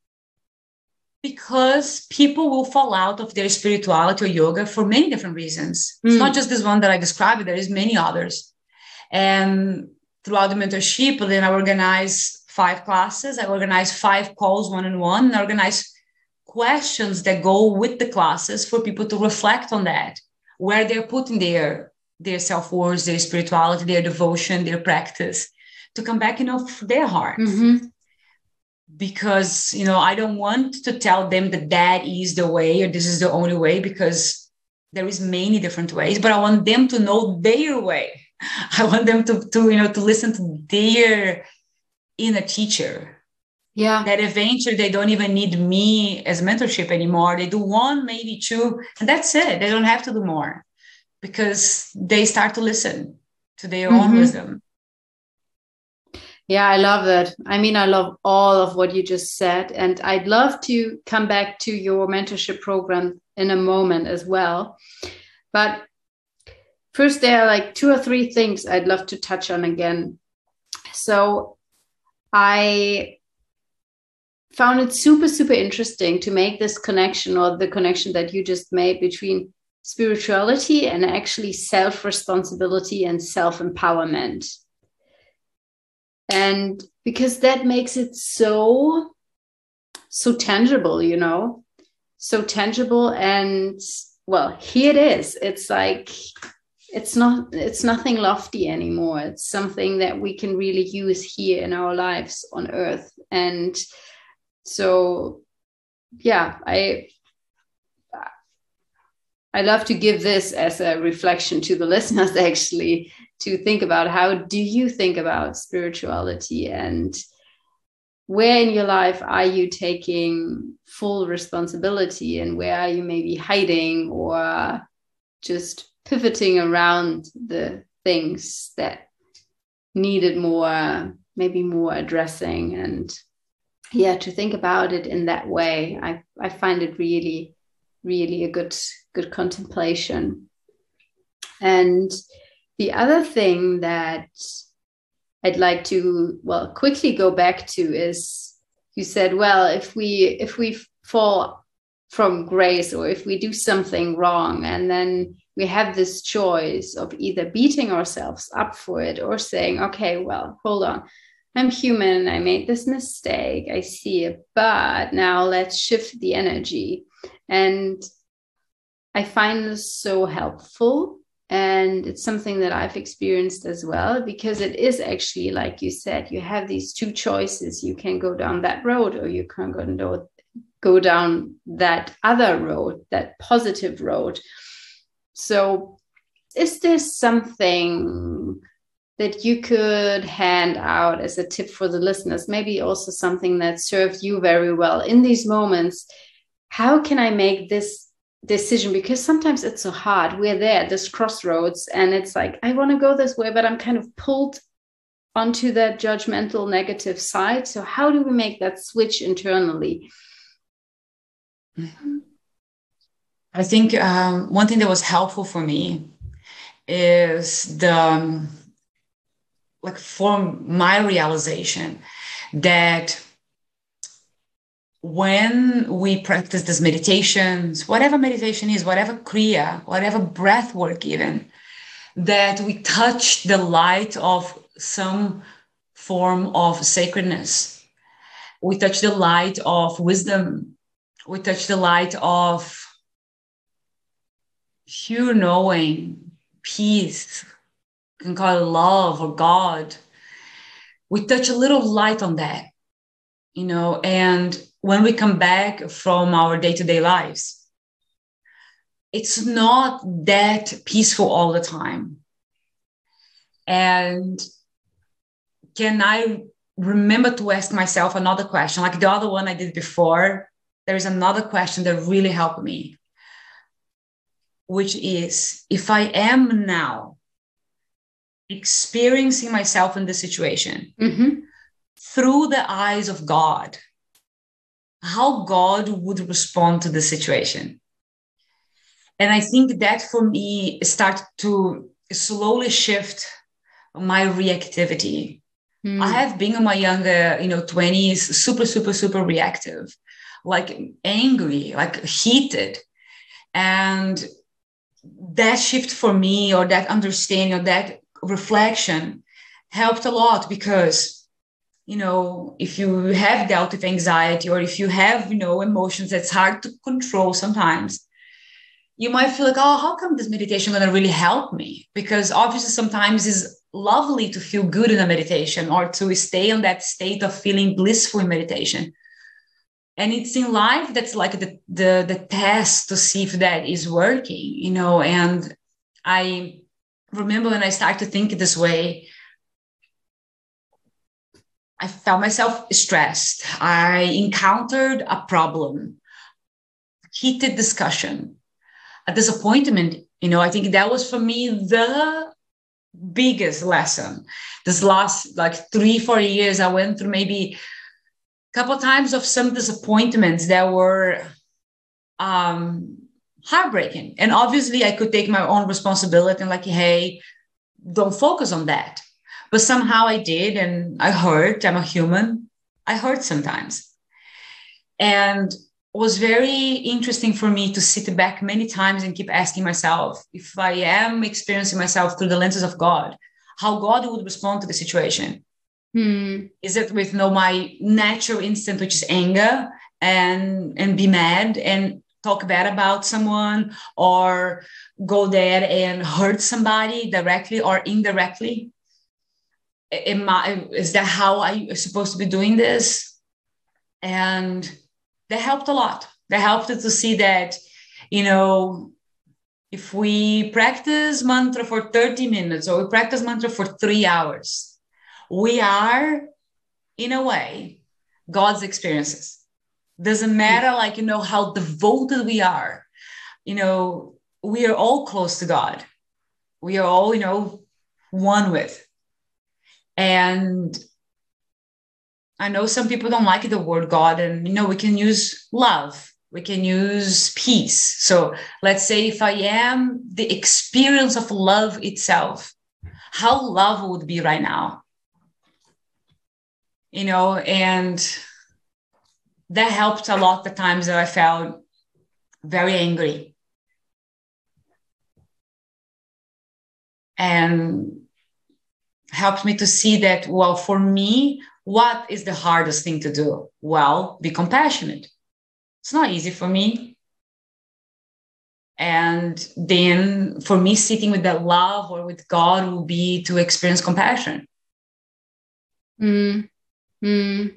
Because people will fall out of their spirituality or yoga for many different reasons. Mm. It's not just this one that I described, there is many others. And throughout the mentorship, then I organize five classes. I organize five calls one-on-one and I organize questions that go with the classes for people to reflect on that, where they're putting their, their self-worth, their spirituality, their devotion, their practice, to come back, you know, for their heart. Mm-hmm. Because, you know, I don't want to tell them that that is the way or this is the only way, because there is many different ways, but I want them to know their way. I want them to, to you know, to listen to their inner teacher. Yeah. That eventually they don't even need me as mentorship anymore. They do one, maybe two, and that's it. They don't have to do more because they start to listen to their mm-hmm. own wisdom. Yeah, I love that. I mean, I love all of what you just said. And I'd love to come back to your mentorship program in a moment as well. But first, there are like two or three things I'd love to touch on again. So I found it super, super interesting to make this connection, or the connection that you just made, between spirituality and actually self-responsibility and self-empowerment. And because that makes it so, so tangible, you know, so tangible. And well, here it is. It's like, it's not, it's nothing lofty anymore. It's something that we can really use here in our lives on earth. And so, yeah, I, I love to give this as a reflection to the listeners, actually, to think about, how do you think about spirituality, and where in your life are you taking full responsibility, and where are you maybe hiding or just pivoting around the things that needed more, maybe more addressing. And yeah, to think about it in that way, I, I find it really, really a good, good contemplation. And the other thing that I'd like to, well, quickly go back to is, you said, well, if we, if we fall from grace, or if we do something wrong, and then we have this choice of either beating ourselves up for it, or saying, okay, well, hold on, I'm human, I made this mistake, I see it, but now let's shift the energy. And I find this so helpful. And it's something that I've experienced as well, because it is actually, like you said, you have these two choices. You can go down that road, or you can go, go down that other road, that positive road. So is there something that you could hand out as a tip for the listeners, maybe also something that served you very well in these moments? How can I make this decision? Because sometimes it's so hard. We're there at this crossroads, and it's like, I want to go this way, but I'm kind of pulled onto that judgmental negative side. So how do we make that switch internally? I think um, one thing that was helpful for me is the, um, like for my realization that when we practice these meditations, whatever meditation is, whatever kriya, whatever breath work even, that we touch the light of some form of sacredness. We touch the light of wisdom. We touch the light of pure knowing, peace, you can call it love or God. We touch a little light on that, you know, and when we come back from our day-to-day lives, it's not that peaceful all the time. And can I remember to ask myself another question, like the other one I did before? There is another question that really helped me, which is, if I am now experiencing myself in this situation mm-hmm. through the eyes of God, how God would respond to the situation. And I think that for me started to slowly shift my reactivity. Mm. I have been in my younger, you know, twenties, super, super, super reactive, like angry, like heated. And that shift for me, or that understanding, or that reflection helped a lot, because, you know, if you have dealt with anxiety, or if you have, you know, emotions that's hard to control sometimes, you might feel like, oh, how come this meditation going to really help me? Because obviously sometimes it's lovely to feel good in a meditation, or to stay in that state of feeling blissful in meditation. And it's in life that's like the, the, the test to see if that is working, you know. And I remember when I started to think this way, I found myself stressed. I encountered a problem, heated discussion, a disappointment. You know, I think that was for me the biggest lesson. This last like three, four years, I went through maybe a couple of times of some disappointments that were um, heartbreaking. And obviously I could take my own responsibility and like, hey, don't focus on that. But somehow I did, and I hurt. I'm a human. I hurt sometimes. And it was very interesting for me to sit back many times and keep asking myself, if I am experiencing myself through the lenses of God, how God would respond to the situation. Hmm. Is it with, you know, my natural instinct, which is anger, and and be mad and talk bad about someone, or go there and hurt somebody directly or indirectly? Am I, is that how I'm supposed to be doing this? And that helped a lot. That helped to see that, you know, if we practice mantra for thirty minutes or we practice mantra for three hours, we are, in a way, God's experiences. Doesn't matter, like, you know, how devoted we are. You know, we are all close to God. We are all, you know, one with. And I know some people don't like the word God, and, you know, we can use love. We can use peace. So let's say if I am the experience of love itself, how love would be right now, you know, and that helped a lot the times that I felt very angry. And helped me to see that, well, for me, what is the hardest thing to do? Well, be compassionate. It's not easy for me. And then for me, sitting with that love or with God will be to experience compassion. Mm. Mm.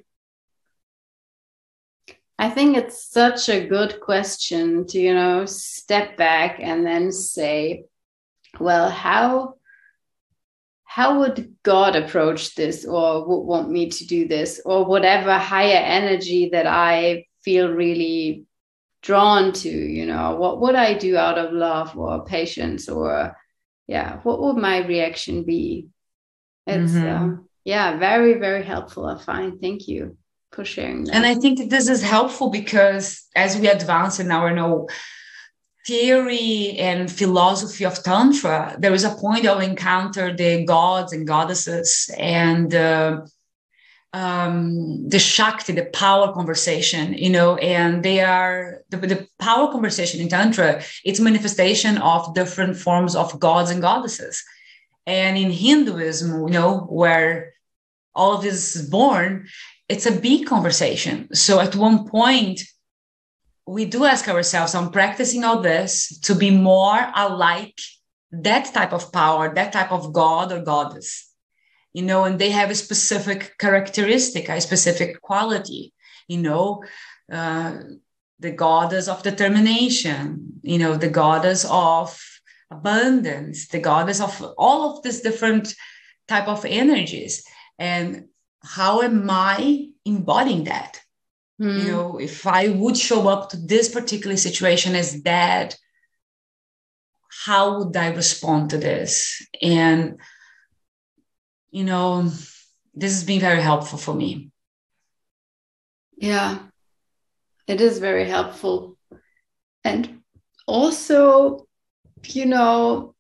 I think it's such a good question to, you know, step back and then say, well, how how would God approach this, or would want me to do this, or whatever higher energy that I feel really drawn to, you know, what would I do out of love or patience, or yeah, what would my reaction be? It's mm-hmm. um, yeah, very, very helpful, I find. Thank you for sharing that. And I think this is helpful because as we advance in our, you know, theory and philosophy of Tantra, there is a point I'll encounter the gods and goddesses and uh, um, the Shakti, the power conversation, you know, and they are, the, the power conversation in Tantra, it's manifestation of different forms of gods and goddesses. And in Hinduism, you know, where all of this is born, it's a big conversation. So at one point, we do ask ourselves, I'm practicing all this to be more alike that type of power, that type of god or goddess, you know, and they have a specific characteristic, a specific quality, you know, uh, the goddess of determination, you know, the goddess of abundance, the goddess of all of these different type of energies. And how am I embodying that? Mm. You know, if I would show up to this particular situation as that, how would I respond to this? And, you know, this has been very helpful for me. Yeah, it is very helpful. And also, you know,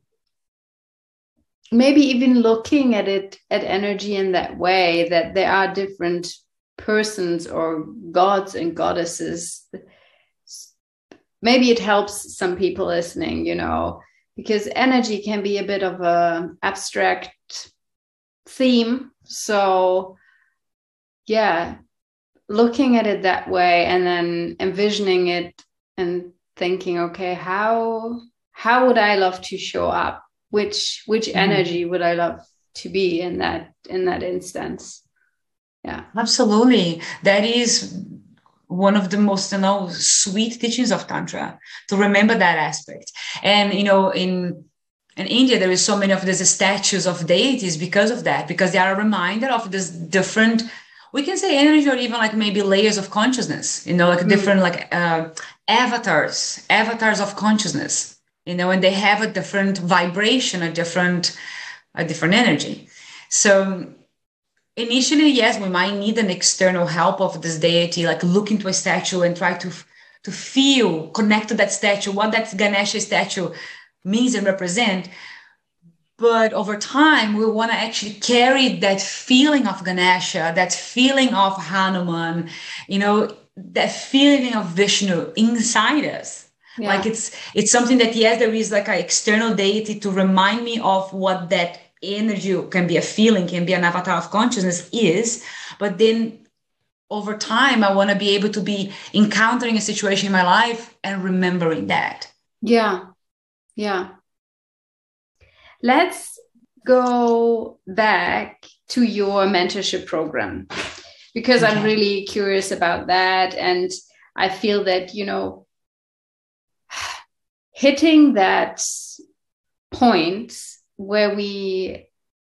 maybe even looking at it, at energy in that way, that there are different persons or gods and goddesses. Maybe it helps some people listening, you know, because energy can be a bit of an abstract theme. So yeah, looking at it that way and then envisioning it and thinking, okay, how how would I love to show up? Which which mm-hmm. energy would I love to be in that in that instance? Yeah, absolutely. That is one of the most, you know, sweet teachings of Tantra, to remember that aspect. And, you know, in in India, there is so many of these statues of deities because of that, because they are a reminder of this different, we can say energy, or even like maybe layers of consciousness, you know, like mm. different like uh, avatars, avatars of consciousness, you know, and they have a different vibration, a different, a different energy. So initially, yes, we might need an external help of this deity, like look into a statue and try to, to feel, connect to that statue, what that Ganesha statue means and represent. But over time, we want to actually carry that feeling of Ganesha, that feeling of Hanuman, you know, that feeling of Vishnu inside us. Yeah. Like it's it's something that, yes, there is like an external deity to remind me of what that energy can be, a feeling, can be an avatar of consciousness is. But then over time, I want to be able to be encountering a situation in my life and remembering that. Yeah. Yeah. Let's go back to your mentorship program, because okay. I'm really curious about that. And I feel that, you know, hitting that point where we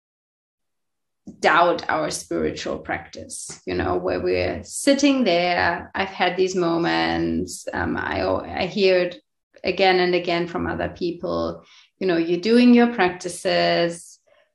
doubt our spiritual practice, you know, where we're sitting there. I've had these moments. Um, I, I hear it again and again from other people. You know, you're doing your practices,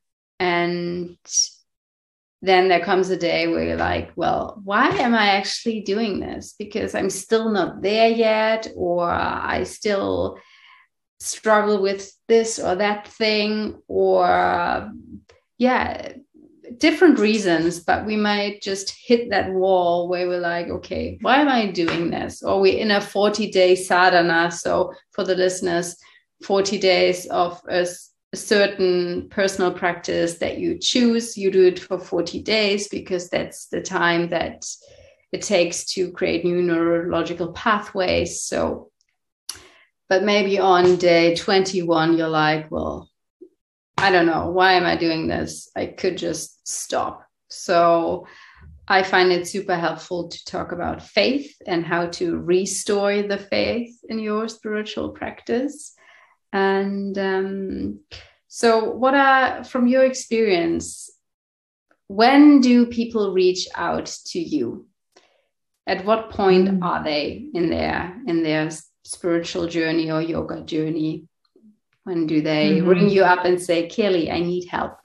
and then there comes a day where you're like, well, why am I actually doing this? Because I'm still not there yet, or I still struggle with this or that thing, or yeah, different reasons. But we might just hit that wall where we're like, okay, why am I doing this? Or we're in a forty day sadhana. So for the listeners, forty days of a, a certain personal practice that you choose, you do it for forty days because that's the time that it takes to create new neurological pathways. So, but maybe on day twenty-one, you're like, well, I don't know, why am I doing this? I could just stop. So I find it super helpful to talk about faith and how to restore the faith in your spiritual practice. And um, so what are, from your experience, when do people reach out to you? At what point mm. are they in their, in their spiritual journey or yoga journey? When do they mm-hmm. ring you up and say, Kelly, I need help?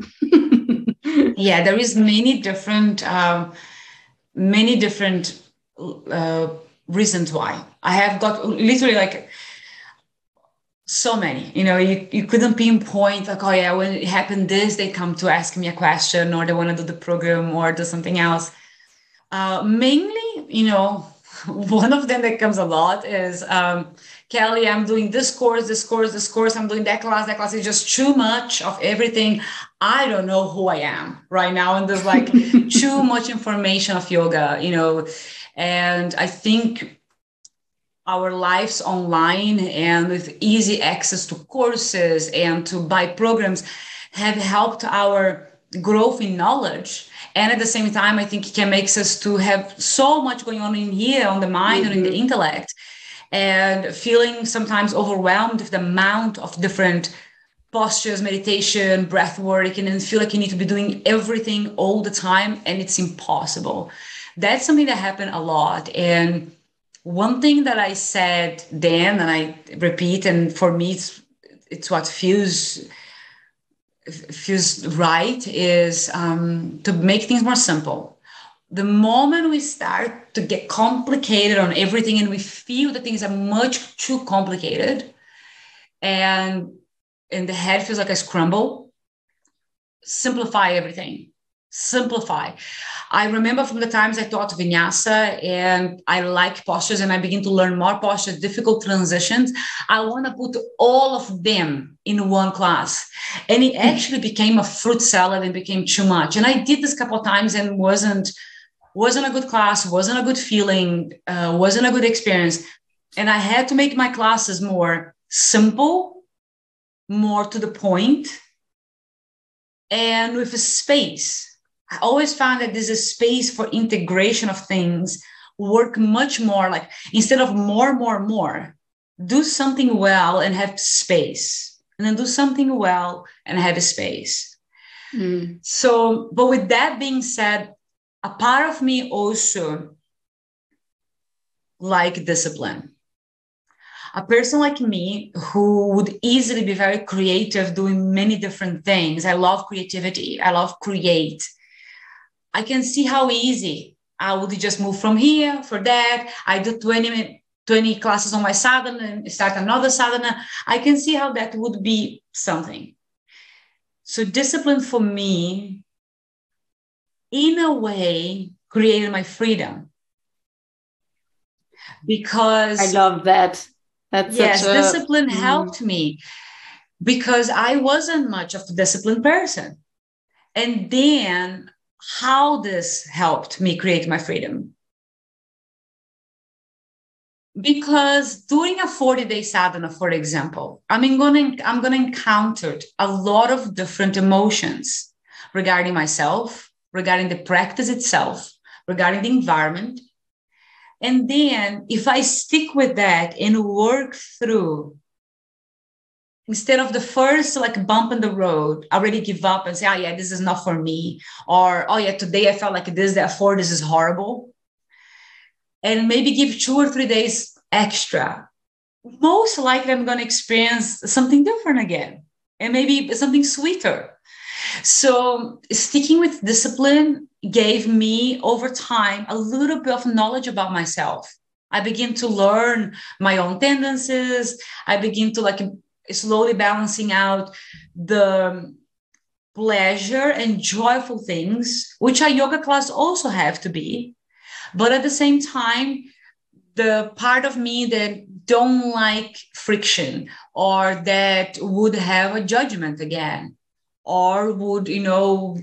Yeah, there is many different, um, many different uh, reasons why. I have got literally like so many, you know, you, you couldn't pinpoint like, oh yeah, when it happened this, they come to ask me a question, or they want to do the program or do something else. Uh, mainly, you know, one of them that comes a lot is, um, Kelly, I'm doing this course, this course, this course, I'm doing that class, that class. It's just too much of everything. I don't know who I am right now. And there's like too much information of yoga, you know, and I think our lives online and with easy access to courses and to buy programs have helped our growth in knowledge. And at the same time, I think it can make us to have so much going on in here on the mind mm-hmm. and in the intellect, and feeling sometimes overwhelmed with the amount of different postures, meditation, breath work, and then feel like you need to be doing everything all the time. And it's impossible. That's something that happened a lot. And one thing that I said then, and I repeat, and for me, it's, it's what feels, feels right, is um, to make things more simple. The moment we start to get complicated on everything and we feel that things are much too complicated and, and the head feels like a scramble, simplify everything. Simplify. I remember from the times I taught vinyasa and I like postures and I begin to learn more postures, difficult transitions. I want to put all of them in one class. And it actually became a fruit salad and became too much. And I did this a couple of times and wasn't, wasn't a good class, wasn't a good feeling, uh, wasn't a good experience. And I had to make my classes more simple, more to the point, and with a space. I always found that there's a space for integration of things, work much more like instead of more, more, more, do something well and have space, and then do something well and have a space. Mm. So, but with that being said, a part of me also like discipline. A person like me who would easily be very creative doing many different things. I love creativity. I love create. I can see how easy I would just move from here for that. I do twenty, twenty classes on my sadhana and start another sadhana. I can see how that would be something. So discipline for me, in a way, created my freedom. because I love that. That's yes, such a discipline mm, helped me because I wasn't much of a disciplined person. And then how this helped me create my freedom. Because during a forty day sadhana, for example, I'm going to I'm going to encounter a lot of different emotions regarding myself, regarding the practice itself, regarding the environment. And then if I stick with that and work through, instead of the first like bump in the road, already give up and say, oh yeah, this is not for me. Or, oh yeah, today I felt like this, therefore this is horrible. And maybe give two or three days extra. Most likely I'm going to experience something different again. And maybe something sweeter. So sticking with discipline gave me over time a little bit of knowledge about myself. I begin to learn my own tendencies. I begin to like slowly balancing out the pleasure and joyful things, which a yoga class also have to be. But at the same time, the part of me that don't like friction or that would have a judgment again, or would, you know,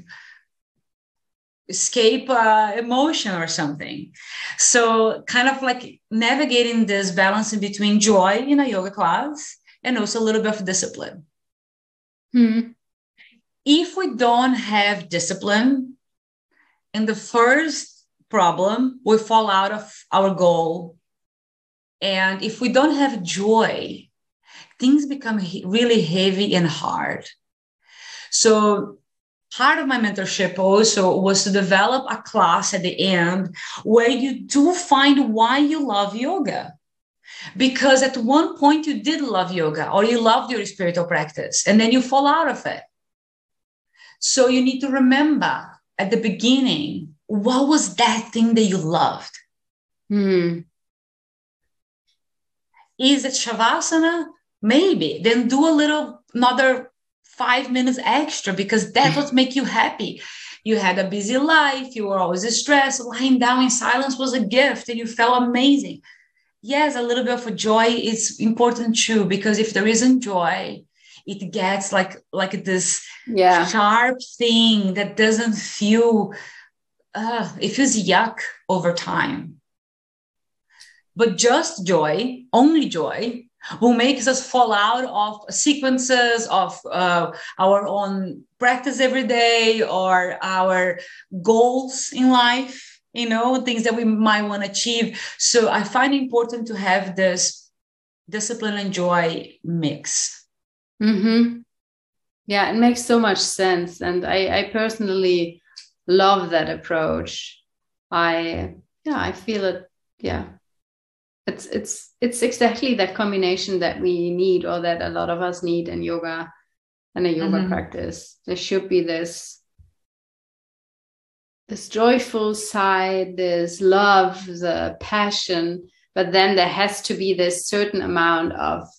escape uh, emotion or something. So kind of like navigating this balance in between joy in a yoga class and also a little bit of discipline. hmm. If we don't have discipline, in the first problem, we fall out of our goal. And if we don't have joy, things become he- really heavy and hard. So part of my mentorship also was to develop a class at the end where you do find why you love yoga. Because at one point you did love yoga or you loved your spiritual practice and then you fall out of it. So you need to remember at the beginning, what was that thing that you loved? Hmm. Is it Shavasana? Maybe. Then do a little, another five minutes extra because that's what makes you happy. You had a busy life. You were always stressed. Lying down in silence was a gift and you felt amazing. Yes, a little bit of a joy is important too, because if there isn't joy, it gets like, like this Yeah. sharp thing that doesn't feel, uh, it feels yuck over time. But just joy, only joy, will make us fall out of sequences of uh, our own practice every day or our goals in life, you know, things that we might want to achieve. So I find it important to have this discipline and joy mix. Mm-hmm. Yeah, it makes so much sense. And I, I personally love that approach. I, yeah, I feel it. Yeah. It's, it's, it's exactly that combination that we need, or that a lot of us need in yoga and a yoga mm-hmm. practice. There should be this, this joyful side, this love, the passion, but then there has to be this certain amount of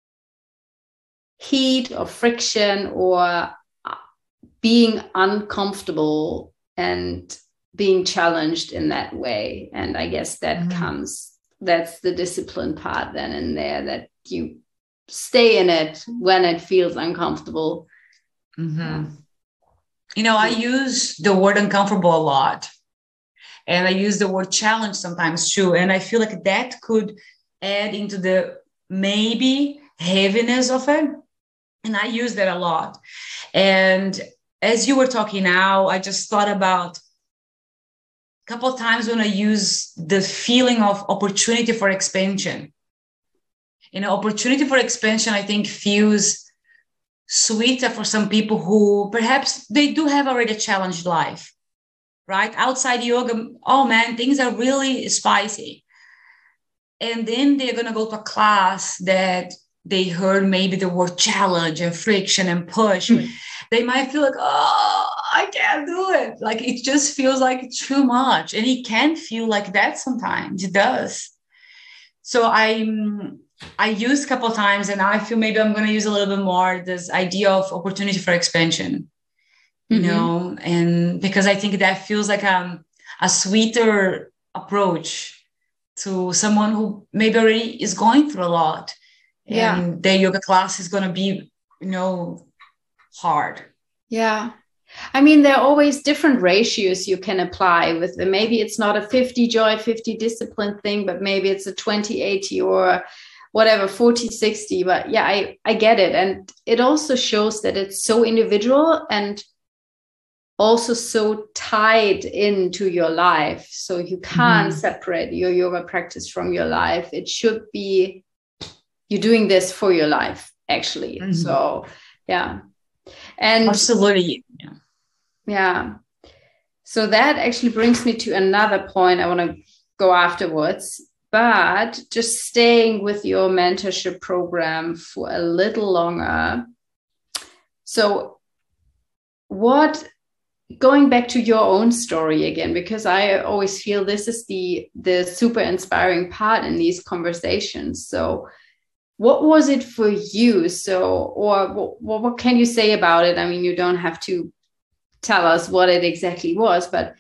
heat or friction or being uncomfortable and being challenged in that way. And I guess that mm-hmm. comes, that's the discipline part then in there, that you stay in it when it feels uncomfortable. Mm-hmm. Yeah. You know, I use the word uncomfortable a lot. And I use the word challenge sometimes too. And I feel like that could add into the maybe heaviness of it. And I use that a lot. And as you were talking now, I just thought about a couple of times when I use the feeling of opportunity for expansion. You know, opportunity for expansion, I think, feels sweeter for some people who perhaps they do have already a challenged life, right? Outside yoga, oh man, things are really spicy. And then they're going to go to a class that they heard maybe the word challenge and friction and push. Mm-hmm. They might feel like, oh, I can't do it. Like, it just feels like too much. And it can feel like that sometimes. It does. So I, I used a couple of times, and I feel maybe I'm going to use a little bit more this idea of opportunity for expansion, you mm-hmm. know, and because I think that feels like um, a sweeter approach to someone who maybe already is going through a lot, Yeah. and their yoga class is going to be, you know, hard. Yeah. I mean, there are always different ratios you can apply with them. Maybe it's not a fifty joy, fifty discipline thing, but maybe it's a twenty eighty or whatever, forty sixty. But yeah, I, I get it. And it also shows that it's so individual and also so tied into your life. So you can't mm-hmm. separate your yoga practice from your life. It should be, you're doing this for your life, actually. Mm-hmm. So, yeah. And absolutely. Yeah. yeah. So that actually brings me to another point I want to go afterwards. But just staying with your mentorship program for a little longer. So what, going back to your own story again, because I always feel this is the, the super inspiring part in these conversations. So what was it for you? So, or what, what can you say about it? I mean, you don't have to tell us what it exactly was, but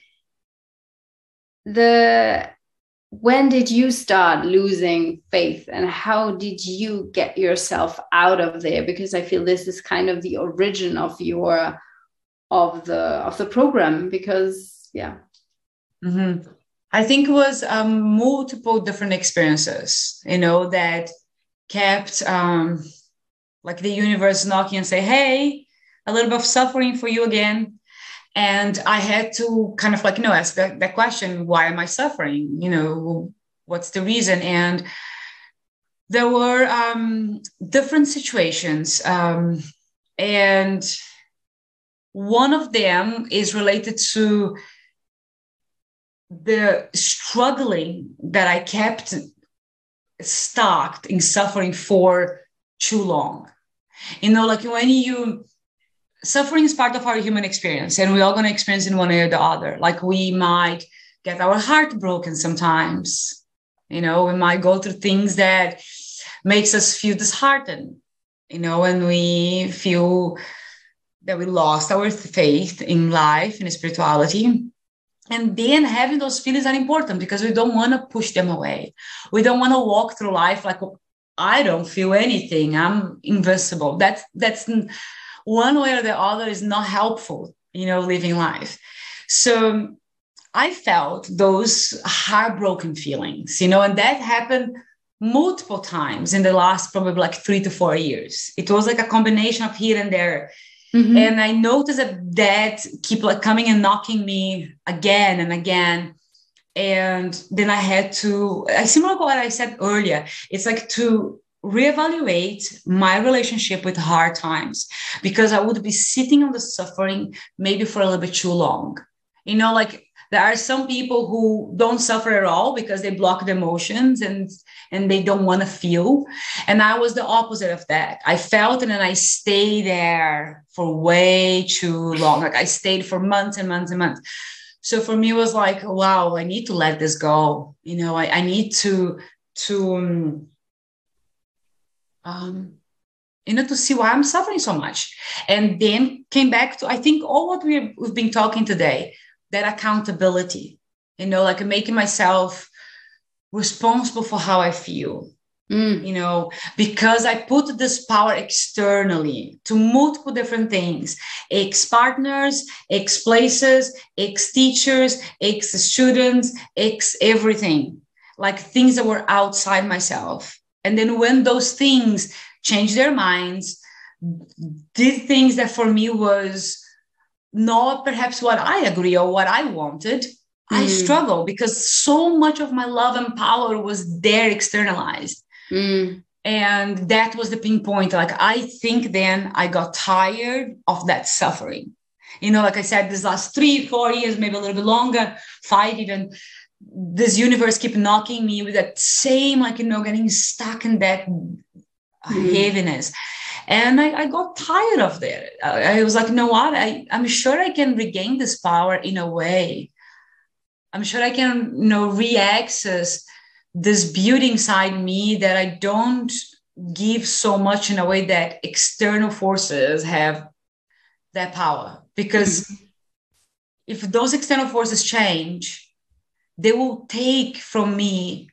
the, when did you start losing faith and how did you get yourself out of there? Because I feel this is kind of the origin of your, of the, of the program, because yeah. Mm-hmm. I think it was um, multiple different experiences, you know, that kept um, like the universe knocking and say, hey, a little bit of suffering for you again. And I had to kind of like, you know, ask that, that question, why am I suffering? You know, what's the reason? And there were um, different situations. Um, and one of them is related to the struggling that I kept stuck in suffering for too long. You know, like when you, suffering is part of our human experience and we're all going to experience in one way or the other. Like we might get our heart broken sometimes, you know, we might go through things that makes us feel disheartened, you know, and we feel that we lost our faith in life, in spirituality. And then having those feelings are important because we don't want to push them away. We don't want to walk through life like, I don't feel anything, I'm invincible. That's, that's one way or the other is not helpful, you know, living life. So I felt those heartbroken feelings, you know, and that happened multiple times in the last probably like three to four years. It was like a combination of here and there. Mm-hmm. And I noticed that that keep like coming and knocking me again and again. And then I had to, I similar to what I said earlier, it's like to reevaluate my relationship with hard times, because I would be sitting on the suffering maybe for a little bit too long. You know, like there are some people who don't suffer at all because they block the emotions and, and they don't want to feel. And I was the opposite of that. I felt it and I stayed there for way too long. Like I stayed for months and months and months. So for me, it was like, wow, I need to let this go. You know, I, I need to, to, um, um, you know, to see why I'm suffering so much. And then came back to, I think, all what we've, we've been talking today, that accountability, you know, like making myself responsible for how I feel, mm. you know, because I put this power externally to multiple different things, ex-partners, ex-places, ex-teachers, ex-students, ex-everything, like things that were outside myself. And then when those things changed their minds, did things that for me was not perhaps what I agree or what I wanted, mm. I struggle because so much of my love and power was there externalized. Mm. And that was the pinpoint. Like, I think then I got tired of that suffering. You know, like I said, this last three, four years, maybe a little bit longer, five even, this universe keep knocking me with that same, like, you know, getting stuck in that mm. heaviness. And I, I got tired of that. I, I was like, you know what? I, I'm sure I can regain this power in a way. I'm sure I can, you know, re-access this beauty inside me that I don't give so much in a way that external forces have that power. Because mm-hmm. if those external forces change, they will take from me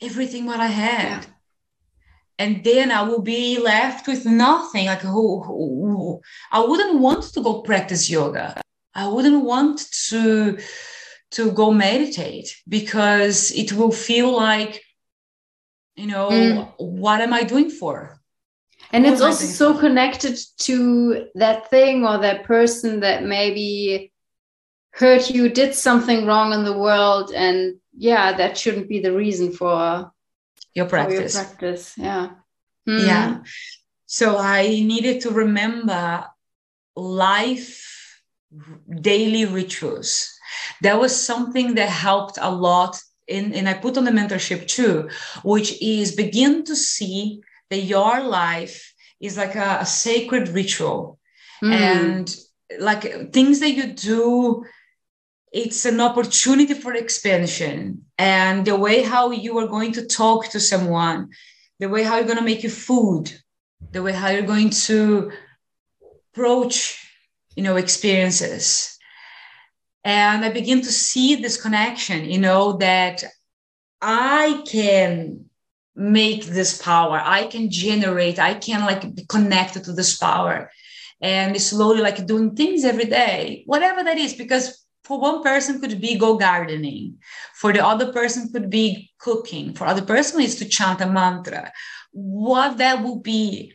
everything what I had. Yeah. And then I will be left with nothing. Like, who, who, I wouldn't want to go practice yoga. I wouldn't want to, to go meditate, because it will feel like, you know, mm. what am I doing for? And who it's also so for? Connected to that thing or that person that maybe hurt you, did something wrong in the world. And yeah, that shouldn't be the reason for your practice. Your practice. Yeah. Mm. Yeah. So I needed to remember life, daily rituals. That was something that helped a lot. In, and I put on the mentorship too, which is begin to see that your life is like a, a sacred ritual. Mm. And like things that you do, it's an opportunity for expansion. And the way how you are going to talk to someone, the way how you're going to make your food, the way how you're going to approach, you know, experiences. And I begin to see this connection, you know, that I can make this power. I can generate, I can like be connected to this power. And slowly like doing things every day, whatever that is, because for one person could be go gardening. For the other person could be cooking. For other person is to chant a mantra. What that will be.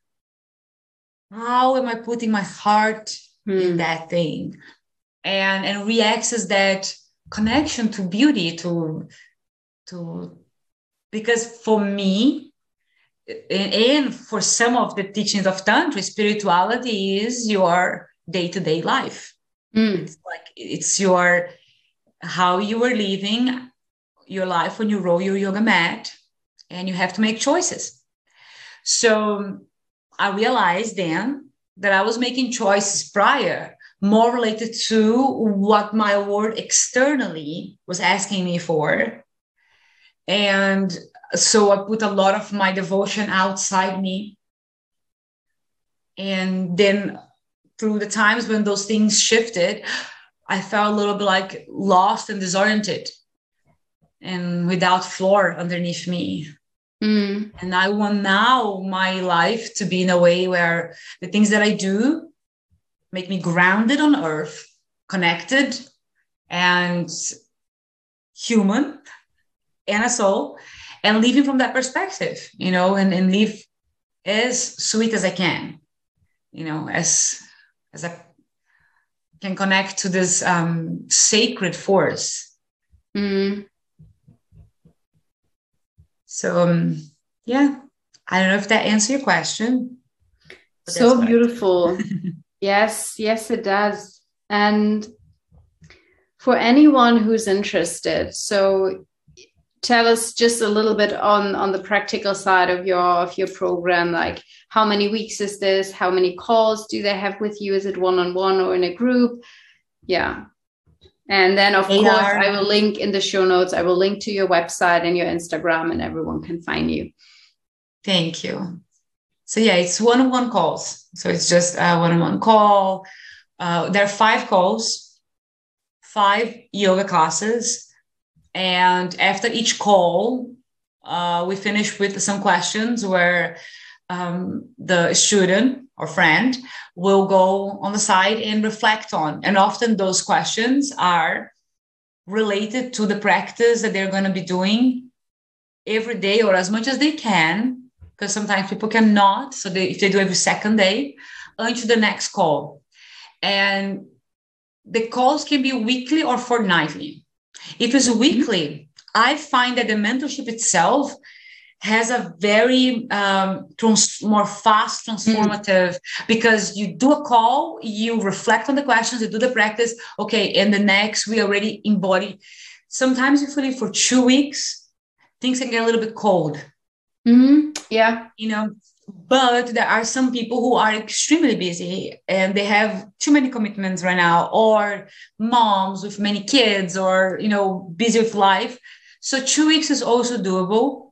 How am I putting my heart hmm. in that thing? And, and re-access that connection to beauty, to, to, because for me, and, and for some of the teachings of Tantra, spirituality is your day-to-day life. Mm. It's like it's your how you are living your life when you roll your yoga mat, and you have to make choices. So I realized then that I was making choices prior more related to what my world externally was asking me for, and so I put a lot of my devotion outside me, and then through the times when those things shifted, I felt a little bit like lost and disoriented and without floor underneath me. Mm. And I want now my life to be in a way where the things that I do make me grounded on earth, connected and human and a soul, and living from that perspective, you know, and, and live as sweet as I can, you know, as as I can connect to this um, sacred force. Mm. So, um, yeah, I don't know if that answers your question. So beautiful. Yes, yes, it does. And for anyone who's interested, so tell us just a little bit on, on the practical side of your of your program, like how many weeks is this? How many calls do they have with you? Is it one-on-one or in a group? Yeah. And then, of they course, are... I will link in the show notes. I will link to your website and your Instagram, and everyone can find you. Thank you. So, yeah, it's one-on-one calls. So it's just a one-on-one call. Uh, there are five calls, five yoga classes. And after each call, uh, we finish with some questions where um, the student or friend will go on the side and reflect on. And often those questions are related to the practice that they're going to be doing every day or as much as they can, because sometimes people cannot. So they, if they do every second day, until the next call. And the calls can be weekly or fortnightly. If it's weekly, I find that the mentorship itself has a very um, trans- more fast, transformative, mm. because you do a call, you reflect on the questions, you do the practice. Okay, and the next we already embody. Sometimes you feel it for two weeks, things can get a little bit cold. Mm-hmm. Yeah. You know, but there are some people who are extremely busy and they have too many commitments right now, or moms with many kids, or, you know, busy with life. So two weeks is also doable.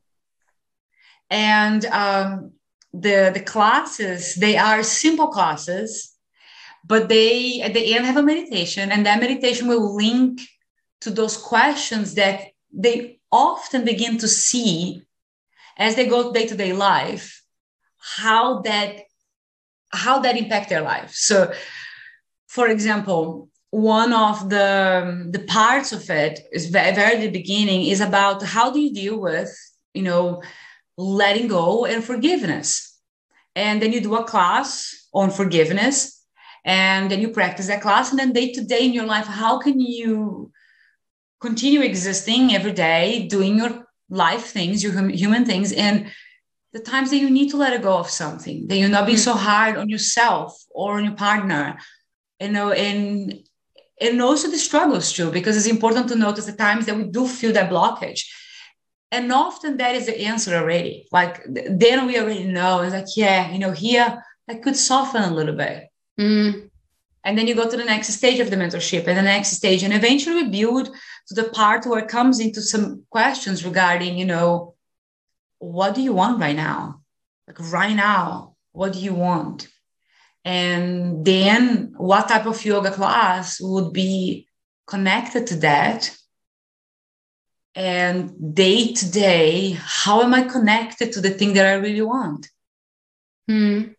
And um, the, the classes, they are simple classes, but they at the end have a meditation, and that meditation will link to those questions that they often begin to see as they go day-to-day life how that how that impact their life. So, for example, one of the the parts of it is very, very the beginning is about how do you deal with, you know, letting go and forgiveness. And then you do a class on forgiveness, and then you practice that class, and then day to day in your life, how can you continue existing every day, doing your life things, your hum- human things, and the times that you need to let go of something, that you're not being so hard on yourself or on your partner, you know, and and also the struggles too, because it's important to notice the times that we do feel that blockage. And often that is the answer already. Like then we already know, it's like, yeah, you know, here I could soften a little bit. Mm. And then you go to the next stage of the mentorship and the next stage, and eventually we build to the part where it comes into some questions regarding, you know, what do you want right now? Like right now, what do you want? And then what type of yoga class would be connected to that? And day to day, how am I connected to the thing that I really want? Mm.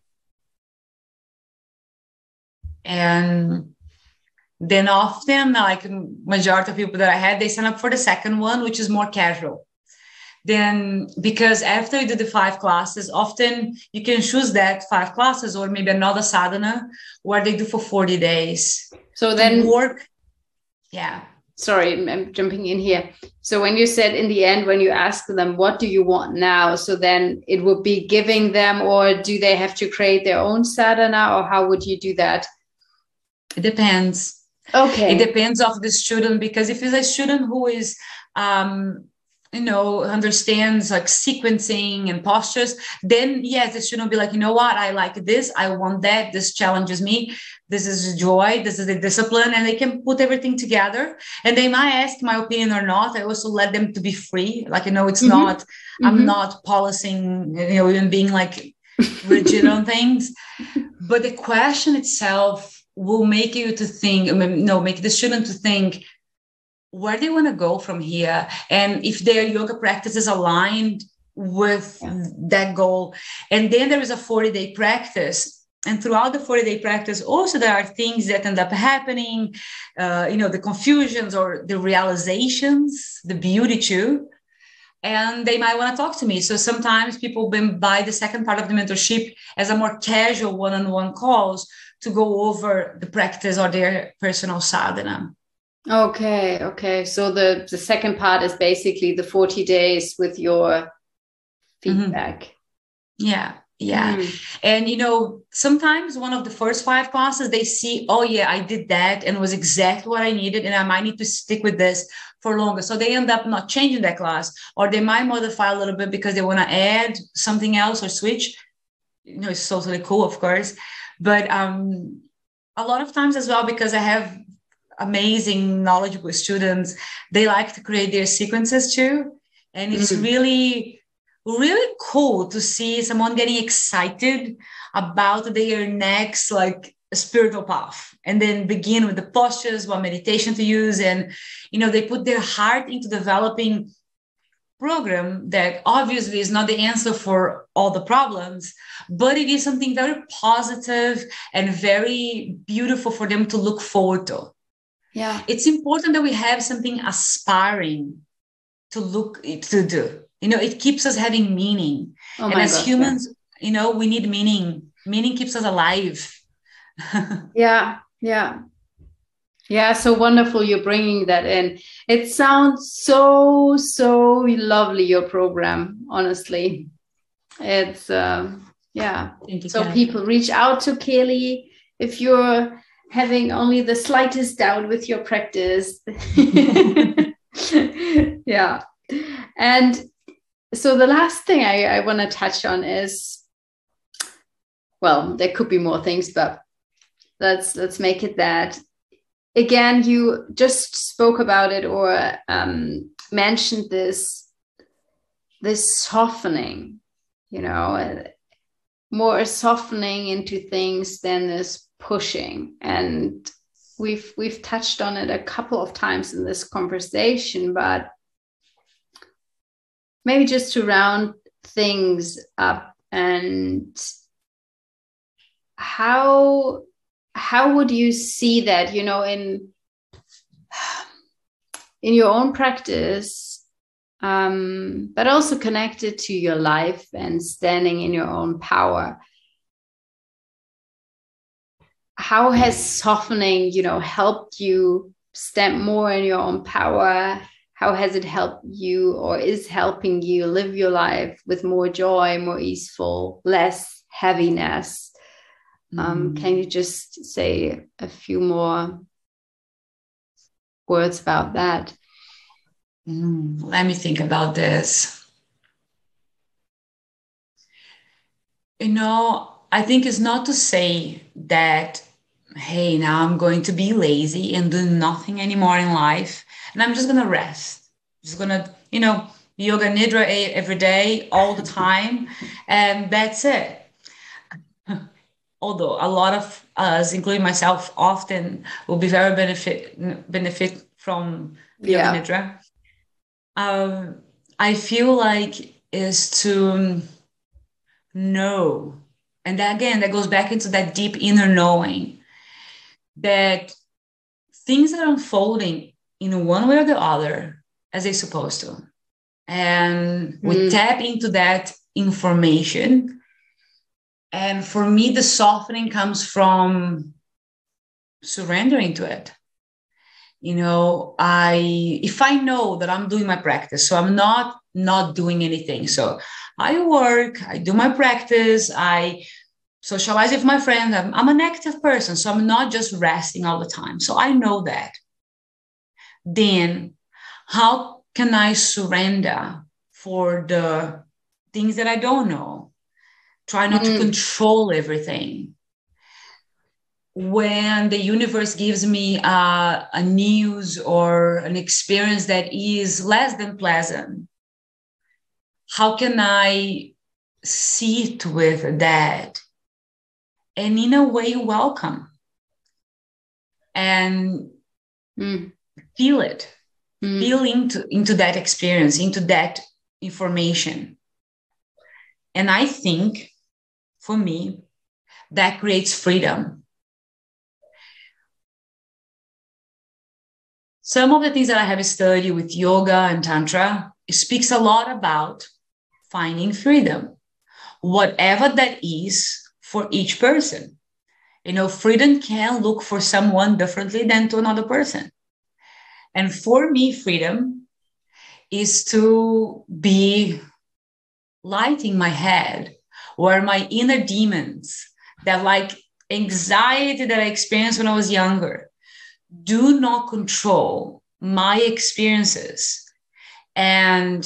And then often, like majority of people that I had, they sign up for the second one, which is more casual. Then, because after you do the five classes, often you can choose that five classes or maybe another sadhana where they do for forty days. So then work. Yeah. Sorry, I'm jumping in here. So when you said in the end, when you ask them, what do you want now? So then it would be giving them, or do they have to create their own sadhana, or how would you do that? It depends. Okay. It depends of the student, because if it's a student who is, um, you know, understands like sequencing and postures, then yes, the student will be like, you know what, I like this, I want that, this challenges me, this is joy, this is the discipline, and they can put everything together. And they might ask my opinion or not. I also let them to be free. Like, you know, it's mm-hmm. not, mm-hmm. I'm not policing, you know, even being like rigid on things. But the question itself will make you to think, no, make the student to think where they want to go from here. And if their yoga practice is aligned with yeah. that goal. And then there is a forty-day practice. And throughout the forty-day practice, also there are things that end up happening, uh, you know, the confusions or the realizations, the beauty too. And they might want to talk to me. So sometimes people buy the second part of the mentorship as a more casual one-on-one calls to go over the practice or their personal sadhana. Okay, okay. So the, the second part is basically the forty days with your feedback. Mm-hmm. Yeah, yeah. Mm. And, you know, sometimes one of the first five classes, they see, oh, yeah, I did that and it was exactly what I needed, and I might need to stick with this for longer. So they end up not changing that class, or they might modify a little bit because they want to add something else or switch. You know, it's totally cool, of course. But um, a lot of times as well, because I have amazing, knowledgeable students, they like to create their sequences too. And it's mm. really, really cool to see someone getting excited about their next like spiritual path, and then begin with the postures, what meditation to use. And, you know, they put their heart into developing program that obviously is not the answer for all the problems, but it is something very positive and very beautiful for them to look forward to. Yeah, it's important that we have something aspiring to look to do. You know, it keeps us having meaning. Oh and as gosh, humans, yeah. you know, we need meaning. Meaning keeps us alive. yeah, yeah. Yeah, so wonderful you're bringing that in. It sounds so, so lovely, your program, honestly. It's, um, yeah. Thank you, so Kelly. People reach out to Kelly if you're having only the slightest doubt with your practice. Yeah. And so the last thing I, I want to touch on is, well, there could be more things, but let's let's make it that. Again, you just spoke about it or um, mentioned this, this softening, you know, more softening into things than this pushing. And we've we've touched on it a couple of times in this conversation, but maybe just to round things up, and how how would you see that, you know, in in your own practice, um, but also connected to your life and standing in your own power? How has softening, you know, helped you stand more in your own power? How has it helped you, or is helping you, live your life with more joy, more easeful, less heaviness? Um, can you just say a few more words about that? Mm, let me think about this. You know, I think it's not to say that, hey, now I'm going to be lazy and do nothing anymore in life, and I'm just going to rest. Just going to, you know, yoga nidra every day, all the time, and that's it. Although a lot of us, including myself, often will be very benefit benefit from yoga Yeah. nidra. Um, I feel like is to know, and that, again, that goes back into that deep inner knowing that things are unfolding in one way or the other as they're supposed to, and we mm. tap into that information. And for me, the softening comes from surrendering to it. You know, I if I know that I'm doing my practice, so I'm not not doing anything. So I work, I do my practice, I socialize with my friends. I'm, I'm an active person, so I'm not just resting all the time. So I know that. Then how can I surrender for the things that I don't know? Try not mm. to control everything. When the universe gives me uh, a news or an experience that is less than pleasant, how can I sit with that and in a way welcome and mm. feel it, mm. feel into, into that experience, into that information. And I think, for me, that creates freedom. Some of the things that I have studied with yoga and tantra, it speaks a lot about finding freedom, whatever that is for each person. You know, freedom can look for someone differently than to another person. And for me, freedom is to be light in my head, where my inner demons, that like anxiety that I experienced when I was younger, do not control my experiences and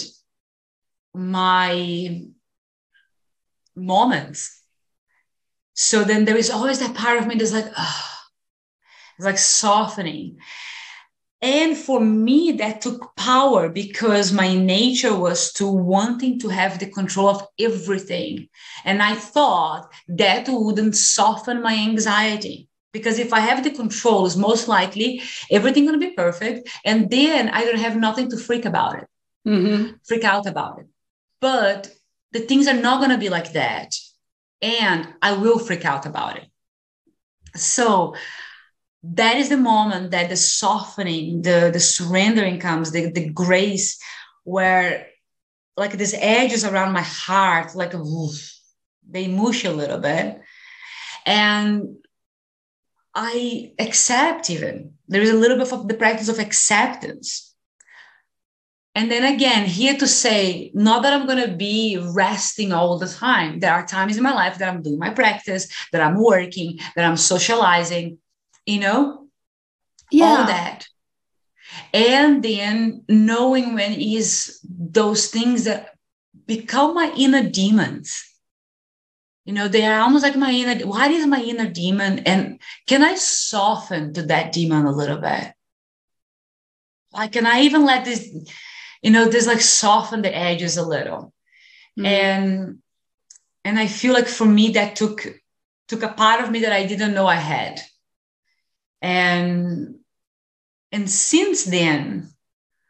my moments. So then there is always that part of me that's like, oh, it's like softening. And for me, that took power because my nature was to wanting to have the control of everything. And I thought that wouldn't soften my anxiety. Because if I have the control, it's most likely everything going to be perfect. And then I don't have nothing to freak about it, mm-hmm. freak out about it. But the things are not going to be like that. And I will freak out about it. So that is the moment that the softening, the, the surrendering comes, the, the grace, where like these edges around my heart, like oof, they mush a little bit. And I accept even. There is a little bit of the practice of acceptance. And then again, here to say, not that I'm going to be resting all the time. There are times in my life that I'm doing my practice, that I'm working, that I'm socializing, you know, yeah. all that. And then knowing when is those things that become my inner demons. You know, they are almost like my inner, what is my inner demon? And can I soften to that demon a little bit? Like, can I even let this, you know, this like soften the edges a little? Mm. And, and I feel like for me, that took, took a part of me that I didn't know I had. And, and since then,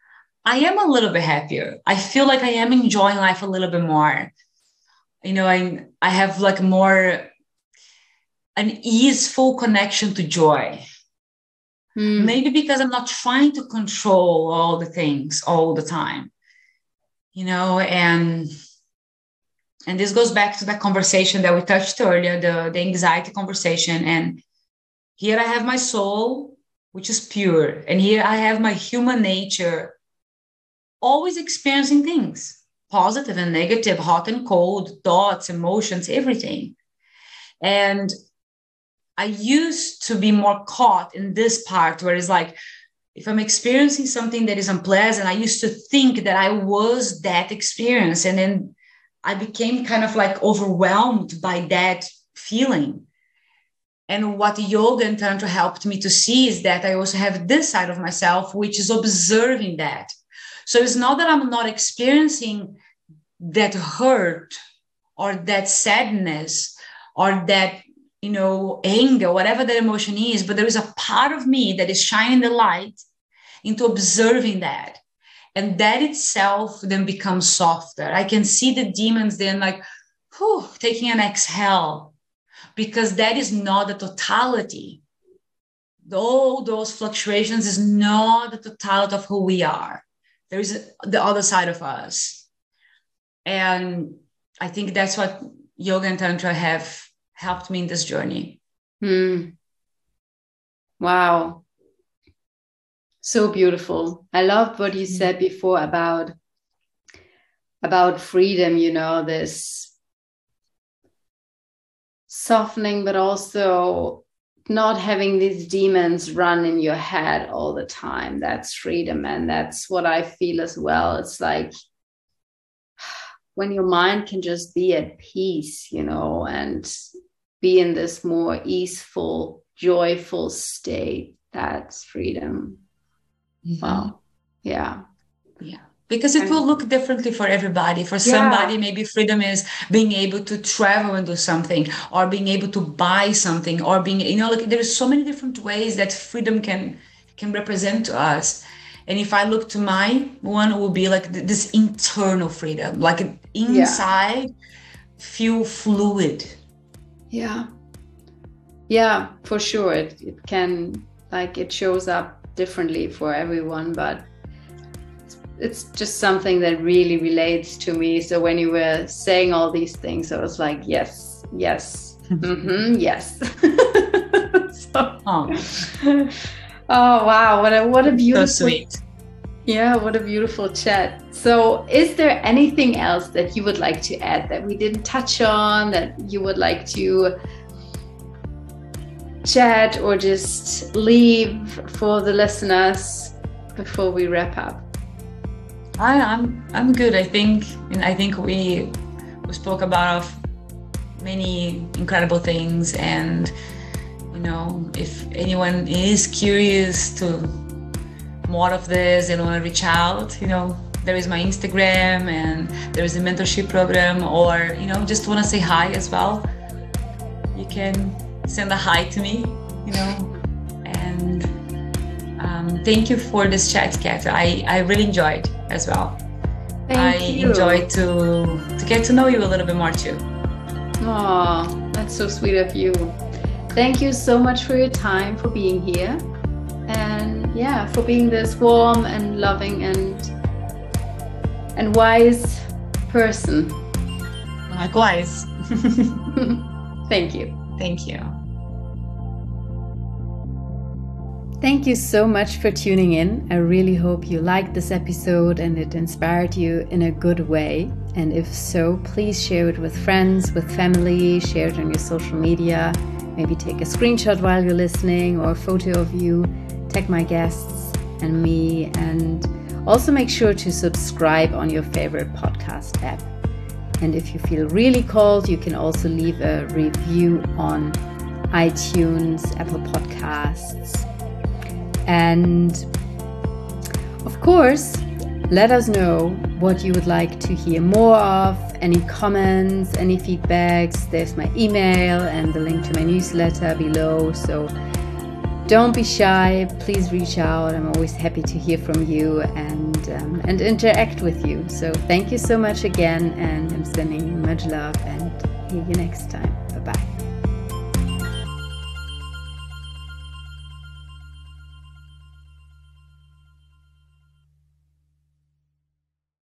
I am a little bit happier. I feel like I am enjoying life a little bit more. You know, I, I have like more an easeful connection to joy. Mm. Maybe because I'm not trying to control all the things all the time, you know, and and this goes back to that conversation that we touched earlier, the, the anxiety conversation. And here I have my soul, which is pure. And here I have my human nature, always experiencing things, positive and negative, hot and cold, thoughts, emotions, everything. And I used to be more caught in this part where it's like, if I'm experiencing something that is unpleasant, I used to think that I was that experience. And then I became kind of like overwhelmed by that feeling. And what yoga and Tantra helped me to see is that I also have this side of myself, which is observing that. So it's not that I'm not experiencing that hurt or that sadness or that, you know, anger, whatever that emotion is, but there is a part of me that is shining the light into observing that. And that itself then becomes softer. I can see the demons then like, whew, taking an exhale, because that is not the totality. All those fluctuations is not the totality of who we are. There is the other side of us. And I think that's what yoga and Tantra have helped me in this journey. Hmm. Wow. So beautiful. I loved what you said before about, about freedom, you know, this softening, but also not having these demons run in your head all the time. That's freedom. And that's what I feel as well. It's like when your mind can just be at peace, you know, and be in this more easeful, joyful state. That's freedom. Mm-hmm. Wow. Yeah. Yeah. Because it will look differently for everybody. For somebody, yeah. maybe freedom is being able to travel and do something, or being able to buy something, or being, you know, like there's so many different ways that freedom can can represent to us. And if I look to my one, it will be like this internal freedom, like inside, yeah. feel fluid. Yeah. Yeah, for sure. It, it can, like, it shows up differently for everyone, but it's just something that really relates to me. So when you were saying all these things, I was like, yes, yes, mm-hmm, yes. so, oh. oh, wow. What a, what a beautiful, so sweet. Yeah, what a beautiful chat. So is there anything else that you would like to add that we didn't touch on, that you would like to chat or just leave for the listeners before we wrap up? I, I'm I'm good. I think, and I think we we spoke about many incredible things. And you know, if anyone is curious to more of this and want to reach out, you know, there is my Instagram and there is a mentorship program, or you know, just want to say hi as well. You can send a hi to me, you know, and. Um, thank you for this chat, Kat. I, I really enjoyed as well. Thank I you. enjoyed to, to get to know you a little bit more too. Oh, that's so sweet of you. Thank you so much for your time, for being here. And yeah, for being this warm and loving and and wise person. Likewise. Thank you. Thank you. Thank you so much for tuning in. I really hope you liked this episode and it inspired you in a good way. And if so, please share it with friends, with family, share it on your social media. Maybe take a screenshot while you're listening or a photo of you. Tag my guests and me. And also make sure to subscribe on your favorite podcast app. And if you feel really called, you can also leave a review on iTunes, Apple Podcasts. And of course, let us know what you would like to hear more of, any comments, any feedbacks. There's my email and the link to my newsletter below. So don't be shy, please reach out. I'm always happy to hear from you. And and um, and interact with you. So thank you so much again, and I'm sending you much love, and see you next time. Bye bye.